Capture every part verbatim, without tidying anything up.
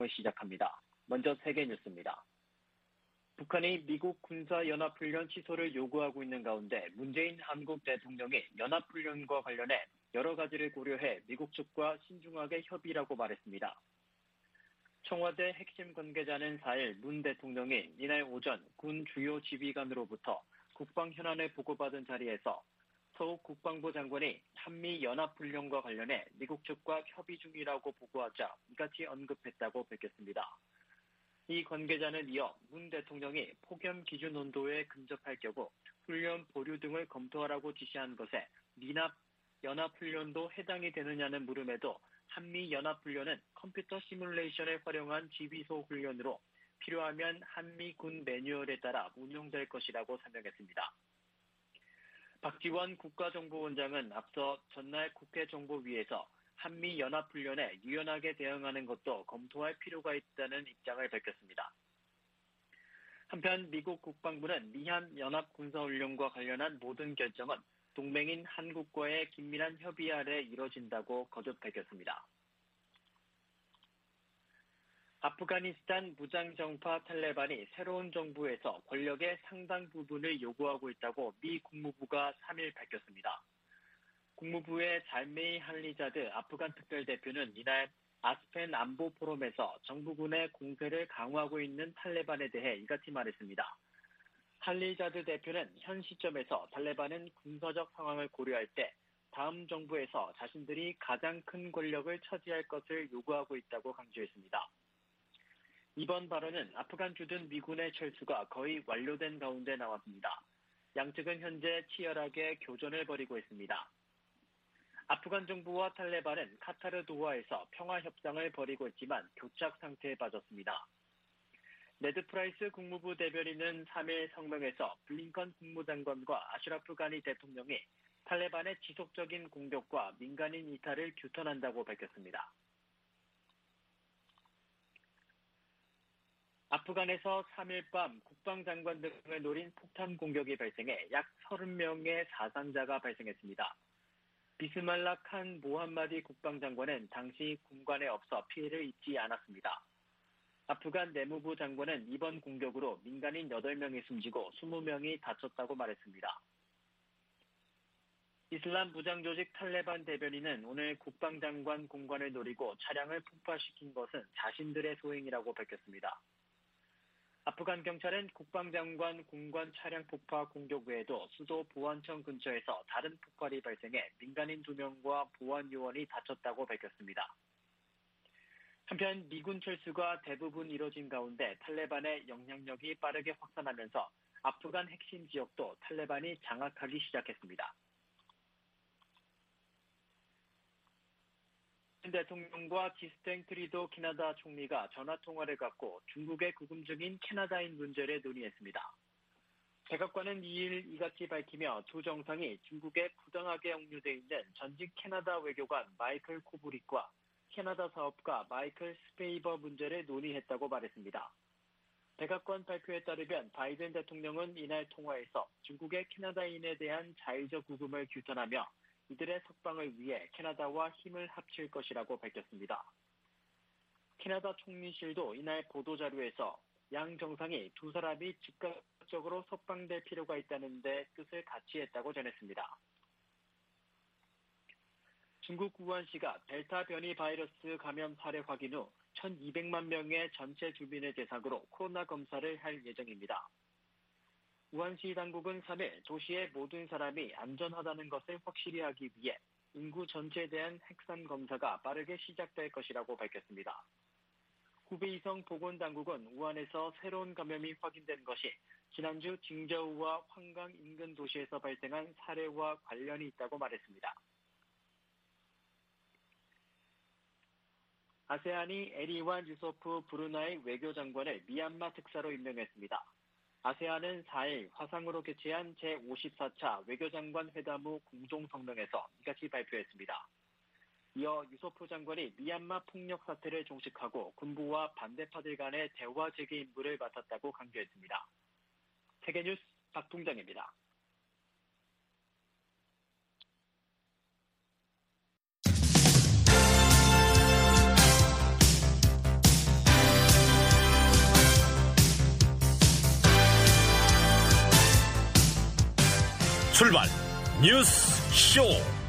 시작합니다. 먼저 세계 뉴스입니다. 북한이 미국 군사연합훈련 취소를 요구하고 있는 가운데 문재인 한국 대통령이 연합훈련과 관련해 여러 가지를 고려해 미국 측과 신중하게 협의라고 말했습니다. 청와대 핵심 관계자는 사일 문 대통령이 이날 오전 군 주요 지휘관으로부터 국방 현안을 보고받은 자리에서 서욱 국방부 장관이 한미 연합훈련과 관련해 미국 측과 협의 중이라고 보고하자 이같이 언급했다고 밝혔습니다. 이 관계자는 이어 문 대통령이 폭염 기준 온도에 근접할 경우 훈련 보류 등을 검토하라고 지시한 것에 미납 연합훈련도 해당이 되느냐는 물음에도 한미연합훈련은 컴퓨터 시뮬레이션을 활용한 지휘소 훈련으로 필요하면 한미 군 매뉴얼에 따라 운용될 것이라고 설명했습니다. 박지원 국가정보원장은 앞서 전날 국회 정보위에서 한미연합훈련에 유연하게 대응하는 것도 검토할 필요가 있다는 입장을 밝혔습니다. 한편 미국 국방부는 미한 연합군사훈련과 관련한 모든 결정은 동맹인 한국과의 긴밀한 협의 아래 이뤄진다고 거듭 밝혔습니다. 아프가니스탄 무장정파 탈레반이 새로운 정부에서 권력의 상당 부분을 요구하고 있다고 미 국무부가 삼일 밝혔습니다. 국무부의 잘메이 할리자드 아프간 특별대표는 이날 아스펜 안보 포럼에서 정부군의 공세를 강화하고 있는 탈레반에 대해 이같이 말했습니다. 할리자드 대표는 현 시점에서 탈레반은 군사적 상황을 고려할 때 다음 정부에서 자신들이 가장 큰 권력을 차지할 것을 요구하고 있다고 강조했습니다. 이번 발언은 아프간 주둔 미군의 철수가 거의 완료된 가운데 나왔습니다. 양측은 현재 치열하게 교전을 벌이고 있습니다. 아프간 정부와 탈레반은 카타르 도하에서 평화협상을 벌이고 있지만 교착 상태에 빠졌습니다. 네드 프라이스 국무부 대변인은 삼일 성명에서 블링컨 국무장관과 아슈라프 가니 대통령이 탈레반의 지속적인 공격과 민간인 이탈을 규탄한다고 밝혔습니다. 아프간에서 삼일 밤 국방장관 등을 노린 폭탄 공격이 발생해 약 서른 명의 사상자가 발생했습니다. 비스말라 칸 모함마디 국방장관은 당시 군관에 없어 피해를 입지 않았습니다. 아프간 내무부 장관은 이번 공격으로 민간인 여덟 명이 숨지고 이십 명이 다쳤다고 말했습니다. 이슬람 무장조직 탈레반 대변인은 오늘 국방장관 공관을 노리고 차량을 폭파시킨 것은 자신들의 소행이라고 밝혔습니다. 아프간 경찰은 국방장관 공관 차량 폭파 공격 외에도 수도 보안청 근처에서 다른 폭발이 발생해 민간인 두 명과 보안 요원이 다쳤다고 밝혔습니다. 한편 미군 철수가 대부분 이뤄진 가운데 탈레반의 영향력이 빠르게 확산하면서 아프간 핵심 지역도 탈레반이 장악하기 시작했습니다. 대통령과 지스탱 트리도 캐나다 총리가 전화통화를 갖고 중국에 구금 중인 캐나다인 문제를 논의했습니다. 백악관은 이일 이같이 밝히며 두 정상이 중국에 부당하게 억류돼 있는 전직 캐나다 외교관 마이클 코브릭과 캐나다 사업가 마이클 스페이버 문제를 논의했다고 말했습니다. 백악관 발표에 따르면 바이든 대통령은 이날 통화에서 중국의 캐나다인에 대한 자의적 구금을 규탄하며 이들의 석방을 위해 캐나다와 힘을 합칠 것이라고 밝혔습니다. 캐나다 총리실도 이날 보도자료에서 양 정상이 두 사람이 즉각적으로 석방될 필요가 있다는 데 뜻을 같이 했다고 전했습니다. 중국 우한시가 델타 변이 바이러스 감염 사례 확인 후 천이백만 명의 전체 주민을 대상으로 코로나 검사를 할 예정입니다. 우한시 당국은 삼일 도시의 모든 사람이 안전하다는 것을 확실히 하기 위해 인구 전체에 대한 핵산 검사가 빠르게 시작될 것이라고 밝혔습니다. 후베이성 보건당국은 우한에서 새로운 감염이 확인된 것이 지난주 징저우와 황강 인근 도시에서 발생한 사례와 관련이 있다고 말했습니다. 아세안이 에리완 유소프 브루나이 외교장관을 미얀마 특사로 임명했습니다. 아세안은 사일 화상으로 개최한 제오십사 차 외교장관 회담 후 공동성명에서 이같이 발표했습니다. 이어 유소프 장관이 미얀마 폭력 사태를 종식하고 군부와 반대파들 간의 대화 재개 임무를 맡았다고 강조했습니다. 세계뉴스 박풍정입니다. 출발 뉴스 쇼.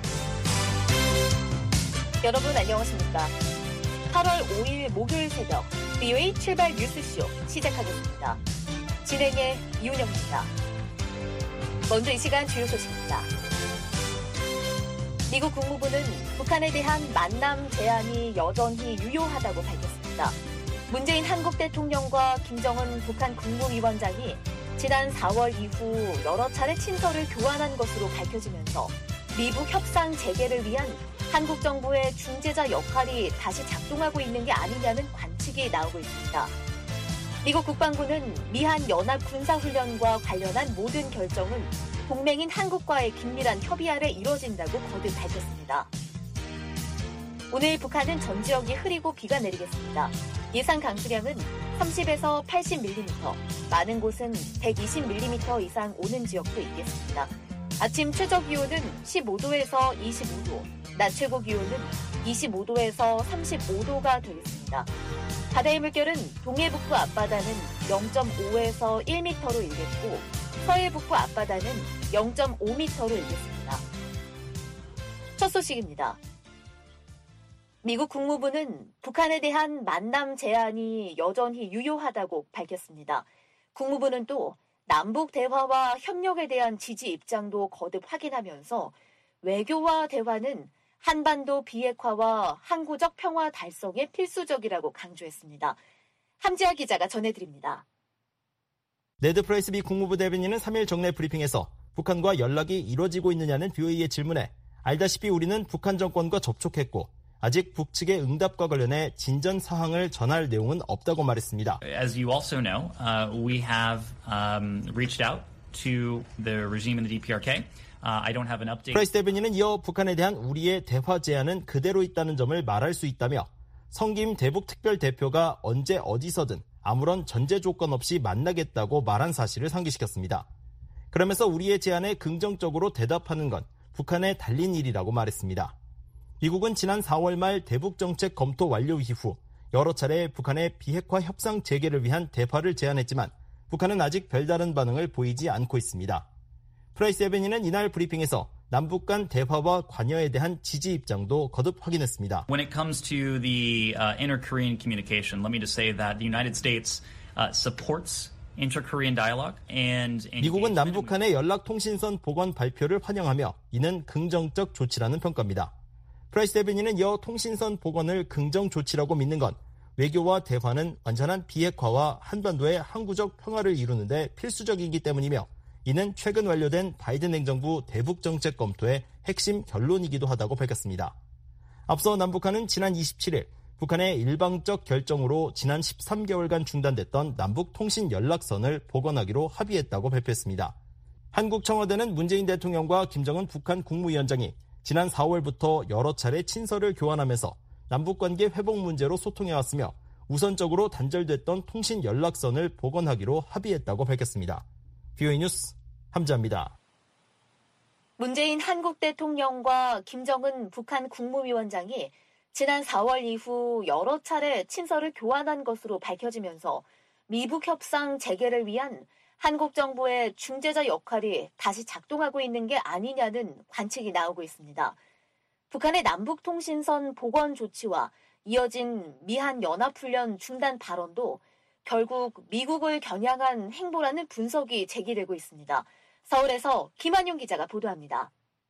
여러분 안녕하십니까? 팔월 오일 목요일 새벽 비오에이 출발 뉴스쇼 시작하겠습니다. 진행의 이은영입니다. 먼저 이 시간 주요 소식입니다. 미국 국무부는 북한에 대한 만남 제한이 여전히 유효하다고 밝혔습니다. 문재인 한국 대통령과 김정은 북한 국무위원장이 지난 사월 이후 여러 차례 친서를 교환한 것으로 밝혀지면서 미북 협상 재개를 위한 한국 정부의 중재자 역할이 다시 작동하고 있는 게 아니냐는 관측이 나오고 있습니다. 미국 국방부는 미한 연합 군사훈련과 관련한 모든 결정은 동맹인 한국과의 긴밀한 협의 아래 이뤄진다고 거듭 밝혔습니다. 오늘 북한은 전 지역이 흐리고 비가 내리겠습니다. 예상 강수량은 삼십에서 팔십 밀리미터, 많은 곳은 백이십 밀리미터 이상 오는 지역도 있겠습니다. 아침 최저 기온은 십오 도에서 이십오 도, 낮 최고 기온은 이십오 도에서 삼십오 도가 되겠습니다. 바다의 물결은 동해 북부 앞바다는 영 점 오에서 일 미터로 일겠고 서해 북부 앞바다는 영 점 오 미터로 일겠습니다. 첫 소식입니다. 미국 국무부는 북한에 대한 만남 제한이 여전히 유효하다고 밝혔습니다. 국무부는 또 남북 대화와 협력에 대한 지지 입장도 거듭 확인하면서 외교와 대화는 한반도 비핵화와 항구적 평화 달성에 필수적이라고 강조했습니다. 함지아 기자가 전해드립니다. 네드 프라이스 미 국무부 대변인은 삼 일 정례 브리핑에서 북한과 연락이 이루어지고 있느냐는 비오에이의 질문에 알다시피 우리는 북한 정권과 접촉했고 아직 북측의 응답과 관련해 진전 사항을 전할 내용은 없다고 말했습니다. As you also know, uh, we have um, reached out to the regime in the 디피아르케이. Uh, I don't have an update. 프라이스 대변인은 이어 북한에 대한 우리의 대화 제안은 그대로 있다는 점을 말할 수 있다며 성김 대북 특별 대표가 언제 어디서든 아무런 전제 조건 없이 만나겠다고 말한 사실을 상기시켰습니다. 그러면서 우리의 제안에 긍정적으로 대답하는 건 북한에 달린 일이라고 말했습니다. 미국은 지난 사월 말 대북 정책 검토 완료 이후 여러 차례 북한의 비핵화 협상 재개를 위한 대화를 제안했지만 북한은 아직 별다른 반응을 보이지 않고 있습니다. 프라이스 대변인은 이날 브리핑에서 남북 간 대화와 관여에 대한 지지 입장도 거듭 확인했습니다. When it comes to the uh, inter-Korean communication, let me just say that the United States uh, supports inter-Korean dialogue and 미국은 남북 간의 연락통신선 복원 발표를 환영하며 이는 긍정적 조치라는 평가입니다. 프라이스 대변인은 이어 통신선 복원을 긍정 조치라고 믿는 건 외교와 대화는 완전한 비핵화와 한반도의 항구적 평화를 이루는 데 필수적이기 때문이며 이는 최근 완료된 바이든 행정부 대북 정책 검토의 핵심 결론이기도 하다고 밝혔습니다. 앞서 남북한은 지난 이십칠일 북한의 일방적 결정으로 지난 십삼 개월간 중단됐던 남북 통신 연락선을 복원하기로 합의했다고 발표했습니다. 한국 청와대는 문재인 대통령과 김정은 북한 국무위원장이 지난 사월부터 여러 차례 친서를 교환하면서 남북관계 회복 문제로 소통해왔으며 우선적으로 단절됐던 통신 연락선을 복원하기로 합의했다고 밝혔습니다. 비오에이 뉴스 함지아입니다. 문재인 한국 대통령과 김정은 북한 국무위원장이 지난 사월 이후 여러 차례 친서를 교환한 것으로 밝혀지면서 미북 협상 재개를 위한 한국 정부의 중재자 역할이 다시 작동하고 있는 게 아니냐는 관측이 나오고 있습니다. 북한의 남북통신선 복원 조치와 이어진 미한 연합훈련 중단 발언도 결국 미국을 겨냥한 행보라는 분석이 제기되고 있습니다. 서울에서 김한용 기자가 보도합니다.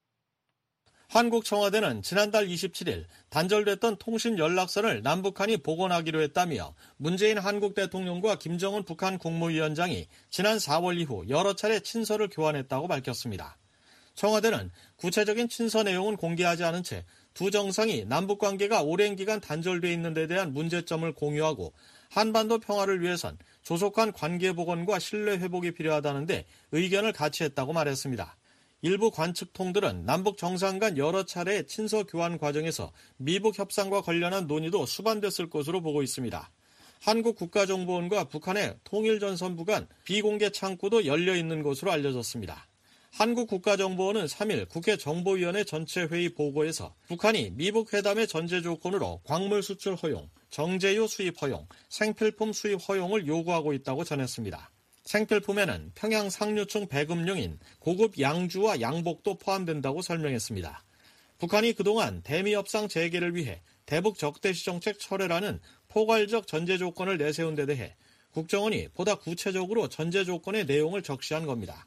한국 청와대는 지난달 이십칠일 단절됐던 통신 연락선을 남북한이 복원하기로 했다며 문재인 한국 대통령과 김정은 북한 국무위원장이 지난 사월 이후 여러 차례 친서를 교환했다고 밝혔습니다. 청와대는 구체적인 친서 내용은 공개하지 않은 채 두 정상이 남북관계가 오랜 기간 단절돼 있는 데 대한 문제점을 공유하고 한반도 평화를 위해선 조속한 관계 복원과 신뢰 회복이 필요하다는데 의견을 같이 했다고 말했습니다. 일부 관측통들은 남북 정상 간 여러 차례 친서 교환 과정에서 미북 협상과 관련한 논의도 수반됐을 것으로 보고 있습니다. 한국 국가정보원과 북한의 통일전선부 간 비공개 창구도 열려 있는 것으로 알려졌습니다. 한국 국가정보원은 삼일 국회 정보위원회 전체회의 보고에서 북한이 미북 회담의 전제 조건으로 광물 수출 허용, 정제유 수입 허용, 생필품 수입 허용을 요구하고 있다고 전했습니다. 생필품에는 평양 상류층 배급용인 고급 양주와 양복도 포함된다고 설명했습니다. 북한이 그동안 대미 협상 재개를 위해 대북 적대시 정책 철회라는 포괄적 전제 조건을 내세운 데 대해 국정원이 보다 구체적으로 전제 조건의 내용을 적시한 겁니다.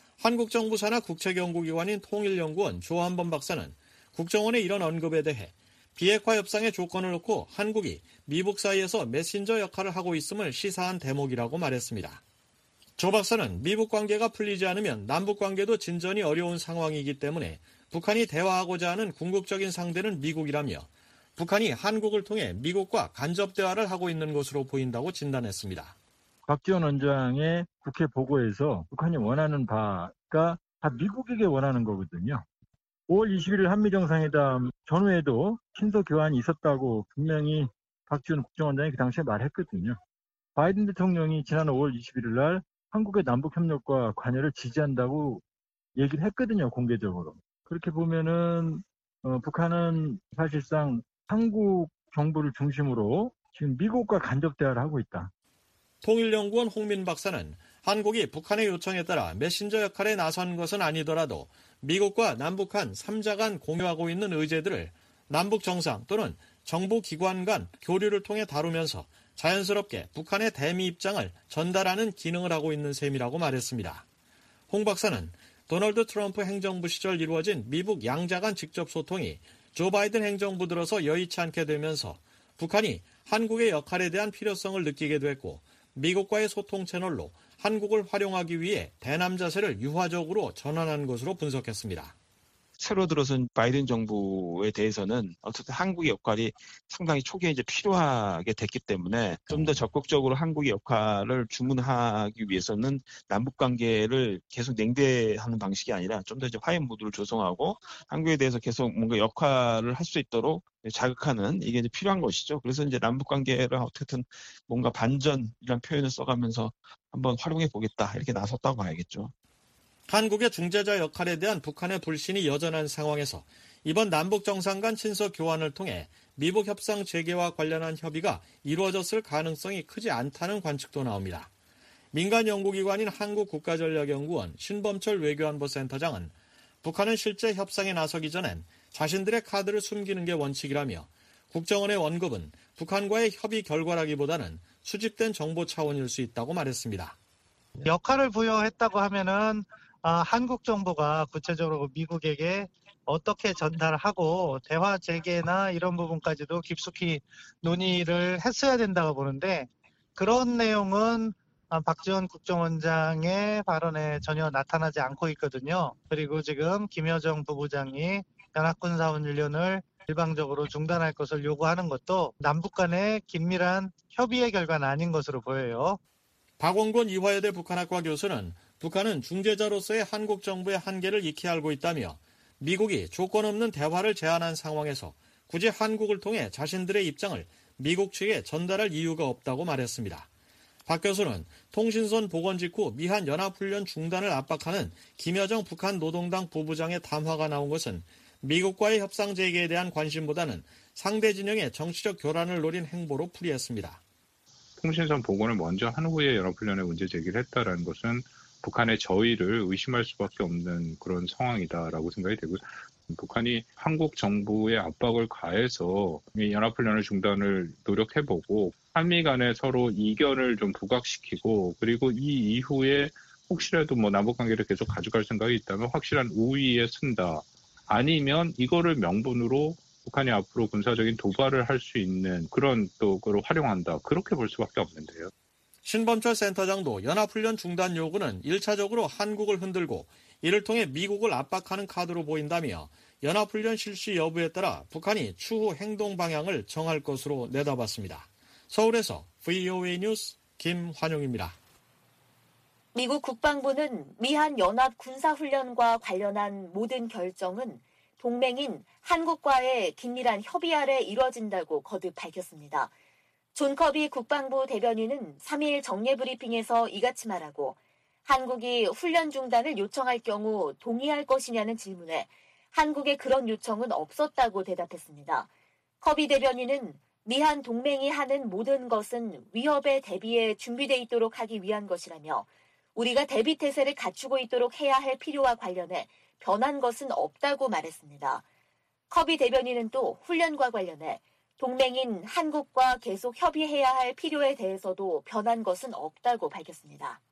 한국 정부 산하 국책연구기관인 통일연구원 조한범 박사는 국정원의 이런 언급에 대해 비핵화 협상의 조건을 놓고 한국이 미북 사이에서 메신저 역할을 하고 있음을 시사한 대목이라고 말했습니다. 조 박사는 미북 관계가 풀리지 않으면 남북 관계도 진전이 어려운 상황이기 때문에 북한이 대화하고자 하는 궁극적인 상대는 미국이라며 북한이 한국을 통해 미국과 간접 대화를 하고 있는 것으로 보인다고 진단했습니다. 박지원 원장의 국회 보고에서 북한이 원하는 바가 다 미국에게 원하는 거거든요. 오월 이십일일 한미정상회담 전후에도 친서 교환이 있었다고 분명히 박지원 국정원장이 그 당시에 말했거든요. 바이든 대통령이 지난 오월 이십일일 날 한국의 남북협력과 관여를 지지한다고 얘기를 했거든요, 공개적으로. 그렇게 보면은 어, 북한은 사실상 한국 정부를 중심으로 지금 미국과 간접 대화를 하고 있다. 통일연구원 홍민 박사는 한국이 북한의 요청에 따라 메신저 역할에 나선 것은 아니더라도 미국과 남북한 삼 자 간 공유하고 있는 의제들을 남북 정상 또는 정부기관 간 교류를 통해 다루면서 자연스럽게 북한의 대미 입장을 전달하는 기능을 하고 있는 셈이라고 말했습니다. 홍 박사는 도널드 트럼프 행정부 시절 이루어진 미북 양자 간 직접 소통이 조 바이든 행정부 들어서 여의치 않게 되면서 북한이 한국의 역할에 대한 필요성을 느끼게 됐고 미국과의 소통 채널로 한국을 활용하기 위해 대남 자세를 유화적으로 전환한 것으로 분석했습니다. 새로 들어선 바이든 정부에 대해서는 어쨌든 한국의 역할이 상당히 초기에 이제 필요하게 됐기 때문에 좀 더 적극적으로 한국의 역할을 주문하기 위해서는 남북 관계를 계속 냉대하는 방식이 아니라 좀 더 이제 화해 무드를 조성하고 한국에 대해서 계속 뭔가 역할을 할 수 있도록 자극하는 이게 이제 필요한 것이죠. 그래서 이제 남북 관계를 어떻게든 뭔가 반전이라는 표현을 써가면서 한번 활용해 보겠다 이렇게 나섰다고 봐야겠죠. 한국의 중재자 역할에 대한 북한의 불신이 여전한 상황에서 이번 남북 정상 간 친서 교환을 통해 미북 협상 재개와 관련한 협의가 이루어졌을 가능성이 크지 않다는 관측도 나옵니다. 민간 연구기관인 한국국가전략연구원 신범철 외교안보센터장은 북한은 실제 협상에 나서기 전엔 자신들의 카드를 숨기는 게 원칙이라며 국정원의 원급은 북한과의 협의 결과라기보다는 수집된 정보 차원일 수 있다고 말했습니다. 역할을 부여했다고 하면은 아, 한국 정부가 구체적으로 미국에게 어떻게 전달하고 대화 재개나 이런 부분까지도 깊숙이 논의를 했어야 된다고 보는데 그런 내용은 박지원 국정원장의 발언에 전혀 나타나지 않고 있거든요. 그리고 지금 김여정 부부장이 연합군사훈련을 일방적으로 중단할 것을 요구하는 것도 남북 간의 긴밀한 협의의 결과는 아닌 것으로 보여요. 박원곤 이화여대 북한학과 교수는 북한은 중재자로서의 한국 정부의 한계를 익히 알고 있다며 미국이 조건 없는 대화를 제안한 상황에서 굳이 한국을 통해 자신들의 입장을 미국 측에 전달할 이유가 없다고 말했습니다. 박 교수는 통신선 복원 직후 미한 연합훈련 중단을 압박하는 김여정 북한 노동당 부부장의談話가 나온 것은 미국과의 협상 재개에 대한 관심보다는 상대 진영의 정치적 교란을 노린 행보로 풀이했습니다. 통신선 복원을 먼저 한 후에 연합훈련에 문제 제기를 했다는 것은 북한의 저의를 의심할 수밖에 없는 그런 상황이다라고 생각이 되고 북한이 한국 정부의 압박을 가해서 연합훈련을 중단을 노력해보고 한미 간에 서로 이견을 좀 부각시키고 그리고 이 이후에 혹시라도 뭐 남북관계를 계속 가져갈 생각이 있다면 확실한 우위에 쓴다. 아니면 이거를 명분으로 북한이 앞으로 군사적인 도발을 할 수 있는 그런 또 그걸 활용한다. 그렇게 볼 수밖에 없는데요. 신범철 센터장도 연합훈련 중단 요구는 일 차적으로 한국을 흔들고 이를 통해 미국을 압박하는 카드로 보인다며 연합훈련 실시 여부에 따라 북한이 추후 행동 방향을 정할 것으로 내다봤습니다. 서울에서 브이오에이 뉴스 김환용입니다. 미국 국방부는 미한 연합 군사훈련과 관련한 모든 결정은 동맹인 한국과의 긴밀한 협의 아래 이뤄진다고 거듭 밝혔습니다. 존 커비 국방부 대변인은 삼 일 정례 브리핑에서 이같이 말하고 한국이 훈련 중단을 요청할 경우 동의할 것이냐는 질문에 한국의 그런 요청은 없었다고 대답했습니다. 커비 대변인은 미한 동맹이 하는 모든 것은 위협에 대비해 준비돼 있도록 하기 위한 것이라며 우리가 대비 태세를 갖추고 있도록 해야 할 필요와 관련해 변한 것은 없다고 말했습니다. 커비 대변인은 또 훈련과 관련해 동맹인 한국과 계속 협의해야 할 필요에 대해서도 변한 것은 없다고 밝혔습니다.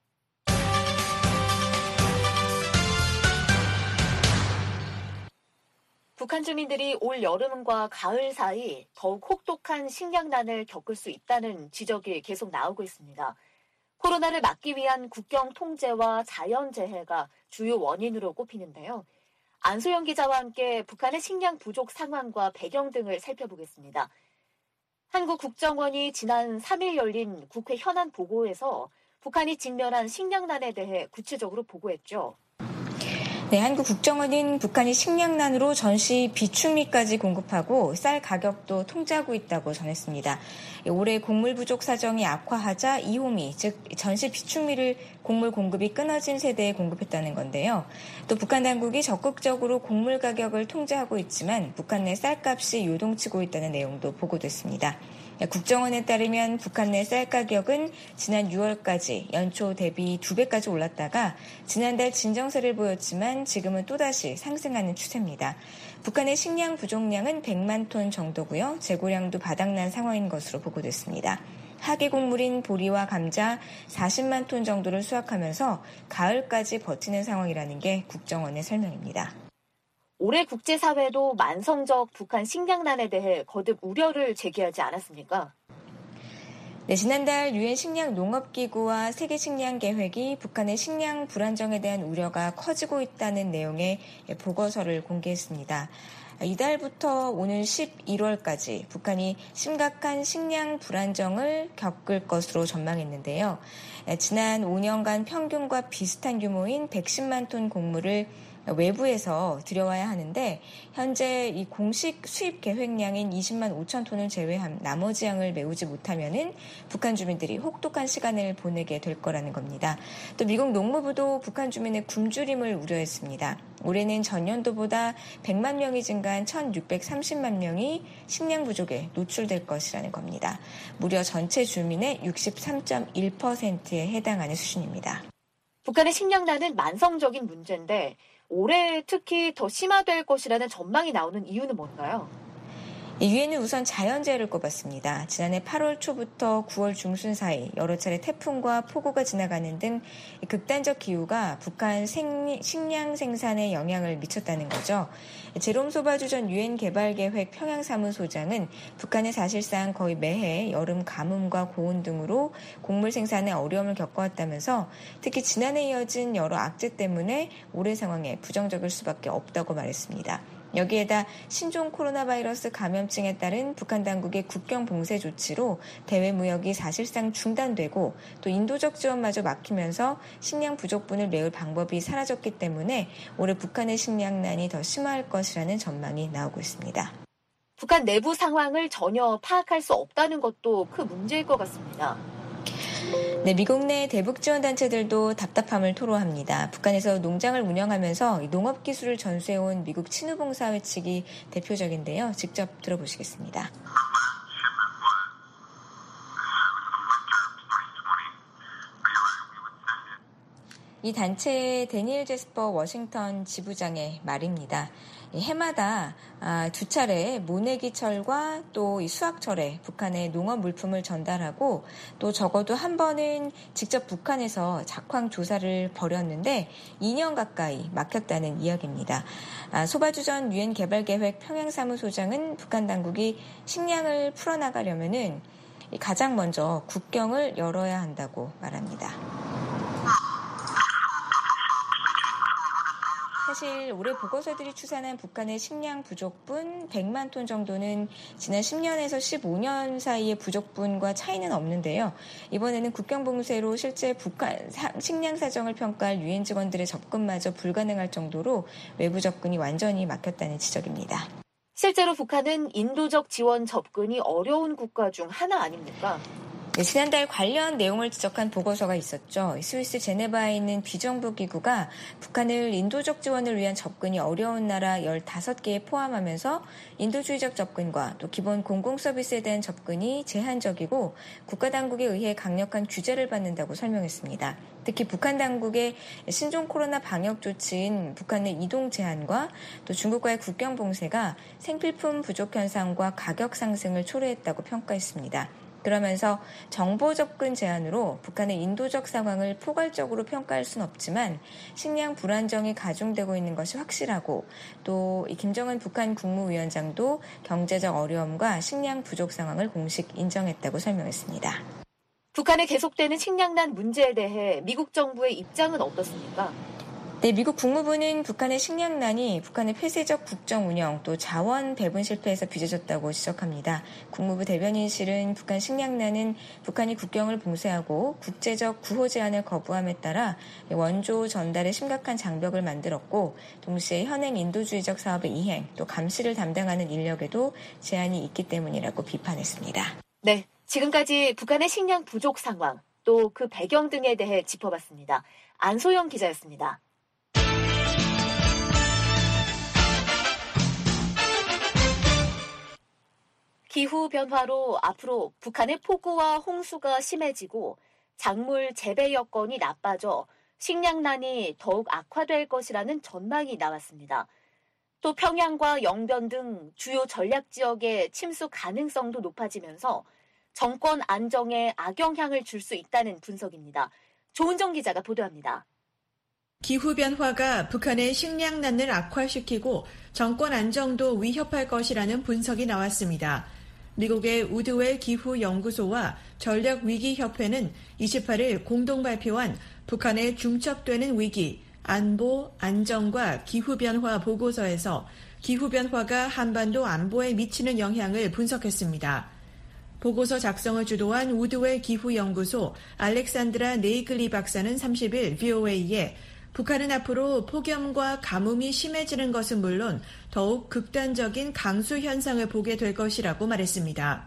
북한 주민들이 올 여름과 가을 사이 더욱 혹독한 식량난을 겪을 수 있다는 지적이 계속 나오고 있습니다. 코로나를 막기 위한 국경 통제와 자연재해가 주요 원인으로 꼽히는데요. 안소영 기자와 함께 북한의 식량 부족 상황과 배경 등을 살펴보겠습니다. 한국 국정원이 지난 삼 일 열린 국회 현안 보고에서 북한이 직면한 식량난에 대해 구체적으로 보고했죠. 네, 한국 국정원은 북한이 식량난으로 전시 비축미까지 공급하고 쌀 가격도 통제하고 있다고 전했습니다. 올해 곡물 부족 사정이 악화하자 이호미, 즉 전시 비축미를 곡물 공급이 끊어진 세대에 공급했다는 건데요. 또 북한 당국이 적극적으로 곡물 가격을 통제하고 있지만 북한 내 쌀값이 요동치고 있다는 내용도 보고됐습니다. 국정원에 따르면 북한 내 쌀 가격은 지난 유월까지 연초 대비 두 배까지 올랐다가 지난달 진정세를 보였지만 지금은 또다시 상승하는 추세입니다. 북한의 식량 부족량은 백만 톤 정도고요. 재고량도 바닥난 상황인 것으로 보고됐습니다. 하계 곡물인 보리와 감자 사십만 톤 정도를 수확하면서 가을까지 버티는 상황이라는 게 국정원의 설명입니다. 올해 국제사회도 만성적 북한 식량난에 대해 거듭 우려를 제기하지 않았습니까? 네, 지난달 유엔 식량농업기구와 세계식량계획이 북한의 식량 불안정에 대한 우려가 커지고 있다는 내용의 보고서를 공개했습니다. 이달부터 오는 십일월까지 북한이 심각한 식량 불안정을 겪을 것으로 전망했는데요. 지난 오 년간 평균과 비슷한 규모인 백십만 톤 곡물을 외부에서 들여와야 하는데 현재 이 공식 수입 계획량인 이십만 오천 톤을 제외한 나머지 양을 메우지 못하면은 북한 주민들이 혹독한 시간을 보내게 될 거라는 겁니다. 또 미국 농무부도 북한 주민의 굶주림을 우려했습니다. 올해는 전년도보다 백만 명이 증가한 천육백삼십만 명이 식량 부족에 노출될 것이라는 겁니다. 무려 전체 주민의 육십삼 점 일 퍼센트에 해당하는 수준입니다. 북한의 식량난은 만성적인 문제인데 올해 특히 더 심화될 것이라는 전망이 나오는 이유는 뭔가요? 유엔은 우선 자연재해를 꼽았습니다. 지난해 팔월 초부터 구월 중순 사이 여러 차례 태풍과 폭우가 지나가는 등 극단적 기후가 북한 생, 식량 생산에 영향을 미쳤다는 거죠. 제롬 소바주 전 유엔 개발계획 평양사무소장은 북한은 사실상 거의 매해 여름 가뭄과 고온 등으로 곡물 생산에 어려움을 겪어왔다면서 특히 지난해 이어진 여러 악재 때문에 올해 상황에 부정적일 수밖에 없다고 말했습니다. 여기에다 신종 코로나 바이러스 감염증에 따른 북한 당국의 국경 봉쇄 조치로 대외 무역이 사실상 중단되고 또 인도적 지원마저 막히면서 식량 부족분을 메울 방법이 사라졌기 때문에 올해 북한의 식량난이 더 심화할 것이라는 전망이 나오고 있습니다. 북한 내부 상황을 전혀 파악할 수 없다는 것도 큰 문제일 것 같습니다. 네, 미국 내 대북 지원 단체들도 답답함을 토로합니다. 북한에서 농장을 운영하면서 농업 기술을 전수해온 미국 친우봉사회 측이 대표적인데요. 직접 들어보시겠습니다. 이 단체의 데니엘 제스퍼 워싱턴 지부장의 말입니다. 해마다 두 차례 모내기철과 또 수확철에 북한에 농업 물품을 전달하고 또 적어도 한 번은 직접 북한에서 작황 조사를 벌였는데 이 년 가까이 막혔다는 이야기입니다. 소바주 전 유엔 개발계획 평양사무소장은 북한 당국이 식량을 풀어나가려면은 가장 먼저 국경을 열어야 한다고 말합니다. 사실 올해 보고서들이 추산한 북한의 식량 부족분 백만 톤 정도는 지난 십 년에서 십오 년 사이의 부족분과 차이는 없는데요. 이번에는 국경 봉쇄로 실제 북한 식량 사정을 평가할 유엔 직원들의 접근마저 불가능할 정도로 외부 접근이 완전히 막혔다는 지적입니다. 실제로 북한은 인도적 지원 접근이 어려운 국가 중 하나 아닙니까? 네, 지난달 관련 내용을 지적한 보고서가 있었죠. 스위스 제네바에 있는 비정부 기구가 북한을 인도적 지원을 위한 접근이 어려운 나라 열다섯 개에 포함하면서 인도주의적 접근과 또 기본 공공서비스에 대한 접근이 제한적이고 국가 당국에 의해 강력한 규제를 받는다고 설명했습니다. 특히 북한 당국의 신종 코로나 방역 조치인 북한 내 이동 제한과 또 중국과의 국경 봉쇄가 생필품 부족 현상과 가격 상승을 초래했다고 평가했습니다. 그러면서 정보 접근 제한으로 북한의 인도적 상황을 포괄적으로 평가할 수는 없지만 식량 불안정이 가중되고 있는 것이 확실하고 또 김정은 북한 국무위원장도 경제적 어려움과 식량 부족 상황을 공식 인정했다고 설명했습니다. 북한의 계속되는 식량난 문제에 대해 미국 정부의 입장은 어떻습니까? 네, 미국 국무부는 북한의 식량난이 북한의 폐쇄적 국정 운영 또 자원 배분 실패에서 빚어졌다고 지적합니다. 국무부 대변인실은 북한 식량난은 북한이 국경을 봉쇄하고 국제적 구호 제한을 거부함에 따라 원조 전달에 심각한 장벽을 만들었고 동시에 현행 인도주의적 사업의 이행 또 감시를 담당하는 인력에도 제한이 있기 때문이라고 비판했습니다. 네, 지금까지 북한의 식량 부족 상황 또 그 배경 등에 대해 짚어봤습니다. 안소영 기자였습니다. 기후변화로 앞으로 북한의 폭우와 홍수가 심해지고 작물 재배 여건이 나빠져 식량난이 더욱 악화될 것이라는 전망이 나왔습니다. 또 평양과 영변 등 주요 전략 지역의 침수 가능성도 높아지면서 정권 안정에 악영향을 줄 수 있다는 분석입니다. 조은정 기자가 보도합니다. 기후변화가 북한의 식량난을 악화시키고 정권 안정도 위협할 것이라는 분석이 나왔습니다. 미국의 우드웰 기후연구소와 전략위기협회는 이십팔 일 공동 발표한 북한의 중첩되는 위기, 안보, 안정과 기후변화 보고서에서 기후변화가 한반도 안보에 미치는 영향을 분석했습니다. 보고서 작성을 주도한 우드웰 기후연구소 알렉산드라 네이글리 박사는 삼십 일 브이오에이에 북한은 앞으로 폭염과 가뭄이 심해지는 것은 물론 더욱 극단적인 강수 현상을 보게 될 것이라고 말했습니다.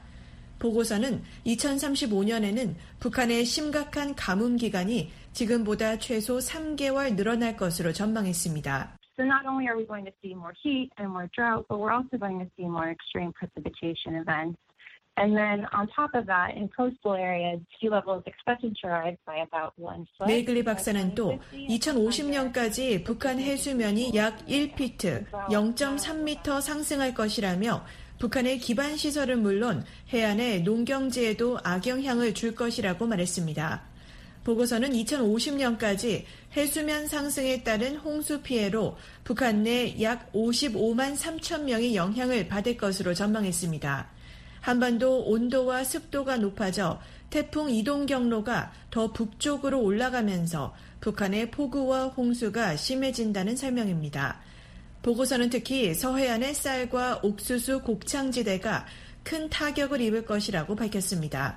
보고서는 이천삼십오 년에는 북한의 심각한 가뭄 기간이 지금보다 최소 삼 개월 늘어날 것으로 전망했습니다. So not only are we going to see more heat and more drought, but we're also going to see more extreme precipitation events. And then on top of that, in coastal areas, sea level is expected to rise by about one foot. 네이글리 박사는 또 이천오십 년까지 북한 해수면이 약 일 피트, 영 점 삼 미터 상승할 것이라며 북한의 기반 시설은 물론 해안의 농경지에도 악영향을 줄 것이라고 말했습니다. 보고서는 이천오십 년까지 해수면 상승에 따른 홍수 피해로 북한 내 약 오십오만 삼천 명이 영향을 받을 것으로 전망했습니다. 한반도 온도와 습도가 높아져 태풍 이동 경로가 더 북쪽으로 올라가면서 북한의 폭우와 홍수가 심해진다는 설명입니다. 보고서는 특히 서해안의 쌀과 옥수수 곡창지대가 큰 타격을 입을 것이라고 밝혔습니다.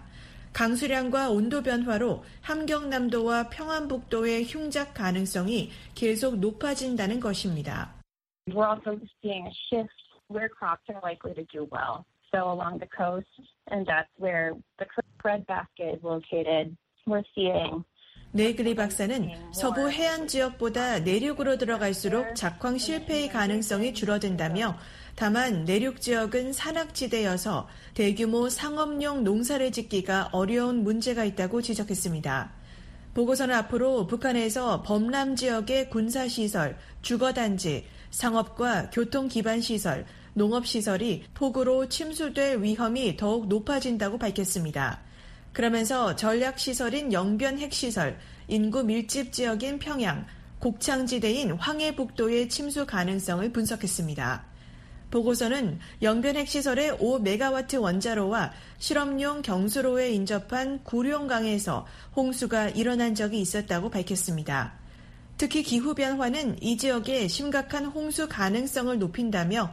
강수량과 온도 변화로 함경남도와 평안북도의 흉작 가능성이 계속 높아진다는 것입니다. We're also seeing a shift where crops are likely to do well. So along the coast, and that's where the breadbasket is located. We're seeing 네이글리 박사는 서부 해안 지역보다 내륙으로 들어갈수록 작황 실패의 가능성이 줄어든다며 다만 내륙 지역은 산악지대여서 대규모 상업용 농사를 짓기가 어려운 문제가 있다고 지적했습니다. 보고서는 앞으로 북한에서 범람 지역의 군사시설, 주거단지, 상업과 교통기반시설, 농업시설이 폭우로 침수될 위험이 더욱 높아진다고 밝혔습니다. 그러면서 전략시설인 영변 핵시설, 인구 밀집 지역인 평양, 곡창지대인 황해북도의 침수 가능성을 분석했습니다. 보고서는 영변 핵시설의 오 메가와트 원자로와 실험용 경수로에 인접한 구룡강에서 홍수가 일어난 적이 있었다고 밝혔습니다. 특히 기후변화는 이 지역의 심각한 홍수 가능성을 높인다며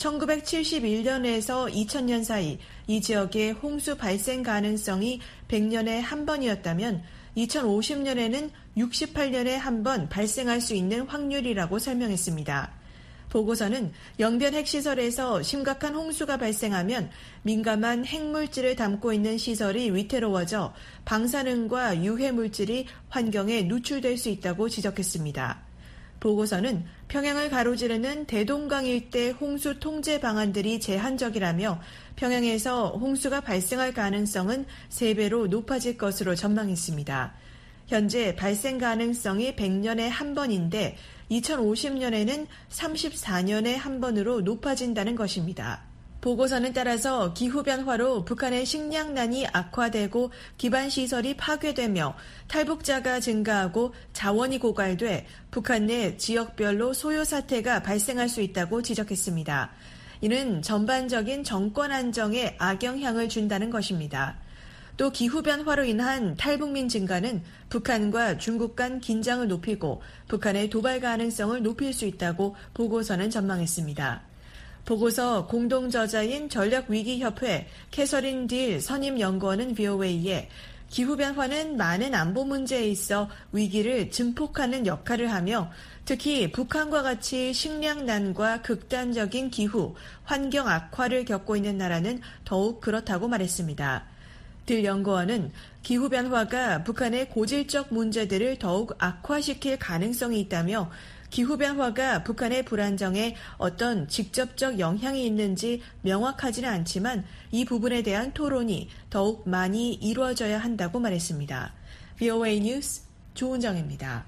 천구백칠십일 년에서 이천 년 사이 이 지역의 홍수 발생 가능성이 백 년에 한 번이었다면 이천오십 년에는 육십팔 년에 한 번 발생할 수 있는 확률이라고 설명했습니다. 보고서는 영변 핵시설에서 심각한 홍수가 발생하면 민감한 핵물질을 담고 있는 시설이 위태로워져 방사능과 유해물질이 환경에 누출될 수 있다고 지적했습니다. 보고서는 평양을 가로지르는 대동강 일대 홍수 통제 방안들이 제한적이라며 평양에서 홍수가 발생할 가능성은 세 배로 높아질 것으로 전망했습니다. 현재 발생 가능성이 백 년에 한 번인데 이천오십 년에는 삼십사 년에 한 번으로 높아진다는 것입니다. 보고서는 따라서 기후변화로 북한의 식량난이 악화되고 기반시설이 파괴되며 탈북자가 증가하고 자원이 고갈돼 북한 내 지역별로 소요 사태가 발생할 수 있다고 지적했습니다. 이는 전반적인 정권 안정에 악영향을 준다는 것입니다. 또 기후변화로 인한 탈북민 증가는 북한과 중국 간 긴장을 높이고 북한의 도발 가능성을 높일 수 있다고 보고서는 전망했습니다. 보고서 공동저자인 전략위기협회 캐서린 딜 선임연구원은 브이오에이에 기후변화는 많은 안보 문제에 있어 위기를 증폭하는 역할을 하며 특히 북한과 같이 식량난과 극단적인 기후, 환경 악화를 겪고 있는 나라는 더욱 그렇다고 말했습니다. 딜 연구원은 기후변화가 북한의 고질적 문제들을 더욱 악화시킬 가능성이 있다며 기후변화가 북한의 불안정에 어떤 직접적 영향이 있는지 명확하지는 않지만 이 부분에 대한 토론이 더욱 많이 이루어져야 한다고 말했습니다. 브이오에이 뉴스 조은정입니다.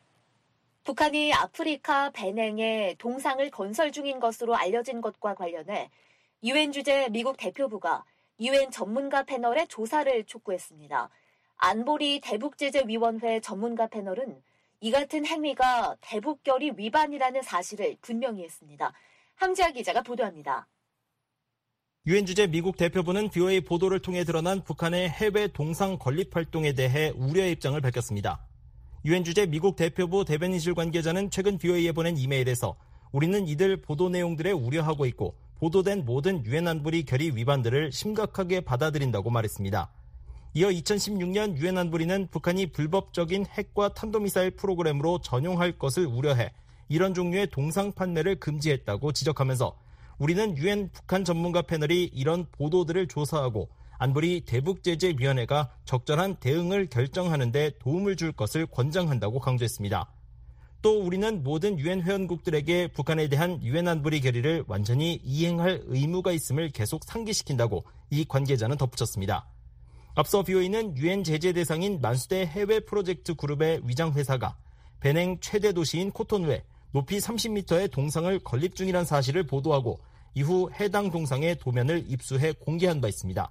북한이 아프리카 베냉에 동상을 건설 중인 것으로 알려진 것과 관련해 유엔 주재 미국 대표부가 유엔 전문가 패널의 조사를 촉구했습니다. 안보리 대북제재위원회 전문가 패널은 이 같은 행위가 대북결의 위반이라는 사실을 분명히 했습니다. 함지아 기자가 보도합니다. 유엔 주재 미국 대표부는 브이오에이 보도를 통해 드러난 북한의 해외 동상 건립 활동에 대해 우려의 입장을 밝혔습니다. 유엔 주재 미국 대표부 대변인실 관계자는 최근 브이오에이에 보낸 이메일에서 우리는 이들 보도 내용들에 우려하고 있고 보도된 모든 유엔 안보리 결의 위반들을 심각하게 받아들인다고 말했습니다. 이어 이천십육 년 유엔 안보리는 북한이 불법적인 핵과 탄도미사일 프로그램으로 전용할 것을 우려해 이런 종류의 동상 판매를 금지했다고 지적하면서 우리는 유엔 북한 전문가 패널이 이런 보도들을 조사하고 안보리 대북제재위원회가 적절한 대응을 결정하는 데 도움을 줄 것을 권장한다고 강조했습니다. 또 우리는 모든 유엔 회원국들에게 북한에 대한 유엔 안보리 결의를 완전히 이행할 의무가 있음을 계속 상기시킨다고 이 관계자는 덧붙였습니다. 앞서 브이오에이는 유엔 제재 대상인 만수대 해외 프로젝트 그룹의 위장회사가 베냉 최대 도시인 코토누에 높이 삼십 미터의 동상을 건립 중이라는 사실을 보도하고 이후 해당 동상의 도면을 입수해 공개한 바 있습니다.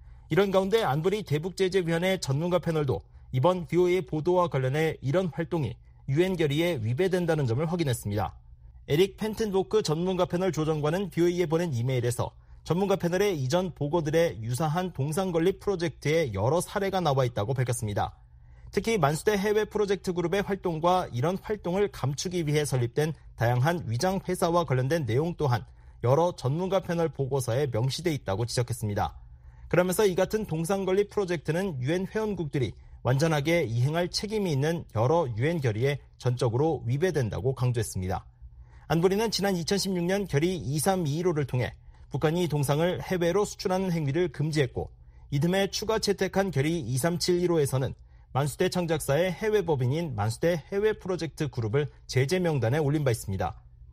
이런 가운데 안보리 대북제재위원회 전문가 패널도 이번 브이오에이 보도와 관련해 이런 활동이 유엔 결의에 위배된다는 점을 확인했습니다. 에릭 펜튼보크 전문가 패널 조정관은 브이오에이에 보낸 이메일에서 전문가 패널의 이전 보고들의 유사한 동상 건립 프로젝트에 여러 사례가 나와 있다고 밝혔습니다. 특히 만수대 해외 프로젝트 그룹의 활동과 이런 활동을 감추기 위해 설립된 다양한 위장 회사와 관련된 내용 또한 여러 전문가 패널 보고서에 명시돼 있다고 지적했습니다. 그러면서 이 같은 동상 건립 프로젝트는 유엔 회원국들이 완전하게 이행할 책임이 있는 여러 유엔 결의에 전적으로 위배된다고 강조했습니다. 안보리는 지난 이천십육 년 결의 이삼이일오를 통해 북한이 동상을 해외로 수출하는 행위를 금지했고 이듬해 추가 채택한 결의 이삼칠일오에서는 만수대 창작사의 해외 법인인 만수대 해외 프로젝트 그룹을 제재 명단에 올린 바 있습니다.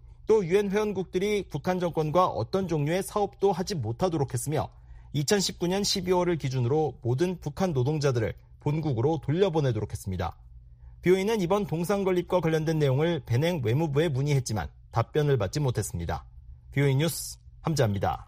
또 유엔 회원국들이 북한 정권과 어떤 종류의 사업도 하지 못하도록 했으며 이천십구 년 십이월을 기준으로 모든 북한 노동자들을 본국으로 돌려보내도록 했습니다. 브이오에이는 이번 동상 건립과 관련된 내용을 베냉 외무부에 문의했지만 답변을 받지 못했습니다. 브이오에이 뉴스 함지아입니다.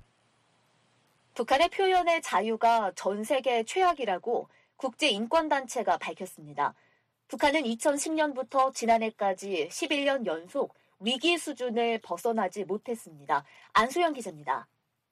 북한의 표현의 자유가 전 세계 최악이라고 국제인권단체가 밝혔습니다. 북한은 이천십 년부터 지난해까지 십일 년 연속 위기 수준을 벗어나지 못했습니다. 안소영 기자입니다.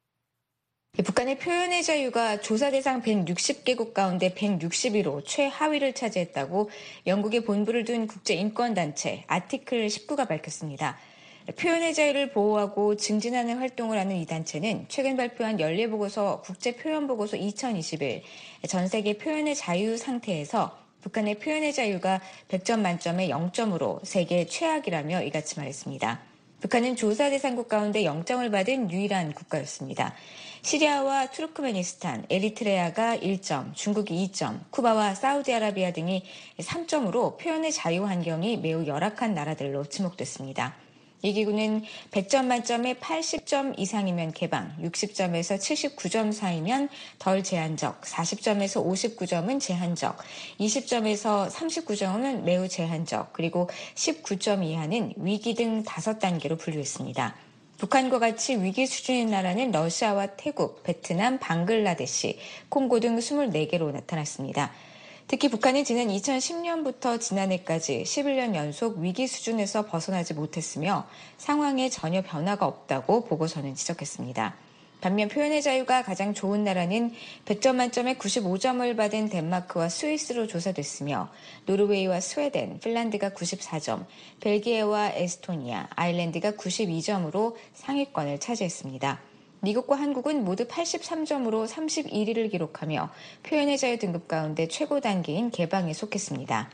북한의 표현의 자유가 조사 대상 백육십 개국 가운데 백육십일 호 최하위를 차지했다고 영국에 본부를 둔 국제인권단체 아티클 십구가 밝혔습니다. 표현의 자유를 보호하고 증진하는 활동을 하는 이 단체는 최근 발표한 연례보고서 국제표현보고서 이천이십일 전 세계 표현의 자유 상태에서 북한의 표현의 자유가 백 점 만점에 영 점으로 세계 최악이라며 이같이 말했습니다. 북한은 조사 대상국 가운데 영장을 받은 유일한 국가였습니다. 시리아와 투르크메니스탄, 에리트레아가 일 점, 중국이 이 점, 쿠바와 사우디아라비아 등이 삼 점으로 표현의 자유 환경이 매우 열악한 나라들로 지목됐습니다. 이 기구는 백 점 만점에 팔십 점 이상이면 개방, 육십 점에서 칠십구 점 사이면 덜 제한적, 사십 점에서 오십구 점은 제한적, 이십 점에서 삼십구 점은 매우 제한적, 그리고 십구 점 이하는 위기 등 다섯 단계로 분류했습니다. 북한과 같이 위기 수준인 나라는 러시아와 태국, 베트남, 방글라데시, 콩고 등 이십사 개로 나타났습니다. 특히 북한은 지난 이천십 년부터 지난해까지 십일 년 연속 위기 수준에서 벗어나지 못했으며 상황에 전혀 변화가 없다고 보고서는 지적했습니다. 반면 표현의 자유가 가장 좋은 나라는 백 점 만점에 구십오 점을 받은 덴마크와 스위스로 조사됐으며 노르웨이와 스웨덴, 핀란드가 구십사 점, 벨기에와 에스토니아, 아일랜드가 구십이 점으로 상위권을 차지했습니다. 미국과 한국은 모두 팔십삼 점으로 삼십일 위를 기록하며 표현의 자유 등급 가운데 최고 단계인 개방에 속했습니다.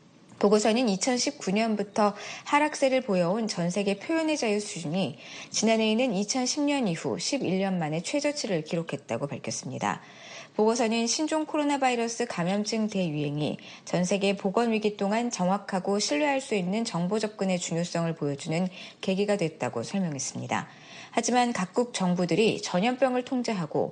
보고서는 이천십구 년부터 하락세를 보여온 전 세계 표현의 자유 수준이 지난해에는 이천십 년 이후 십일 년 만에 최저치를 기록했다고 밝혔습니다. 보고서는 신종 코로나 바이러스 감염증 대유행이 전 세계 보건위기 동안 정확하고 신뢰할 수 있는 정보 접근의 중요성을 보여주는 계기가 됐다고 설명했습니다. 하지만 각국 정부들이 전염병을 통제하고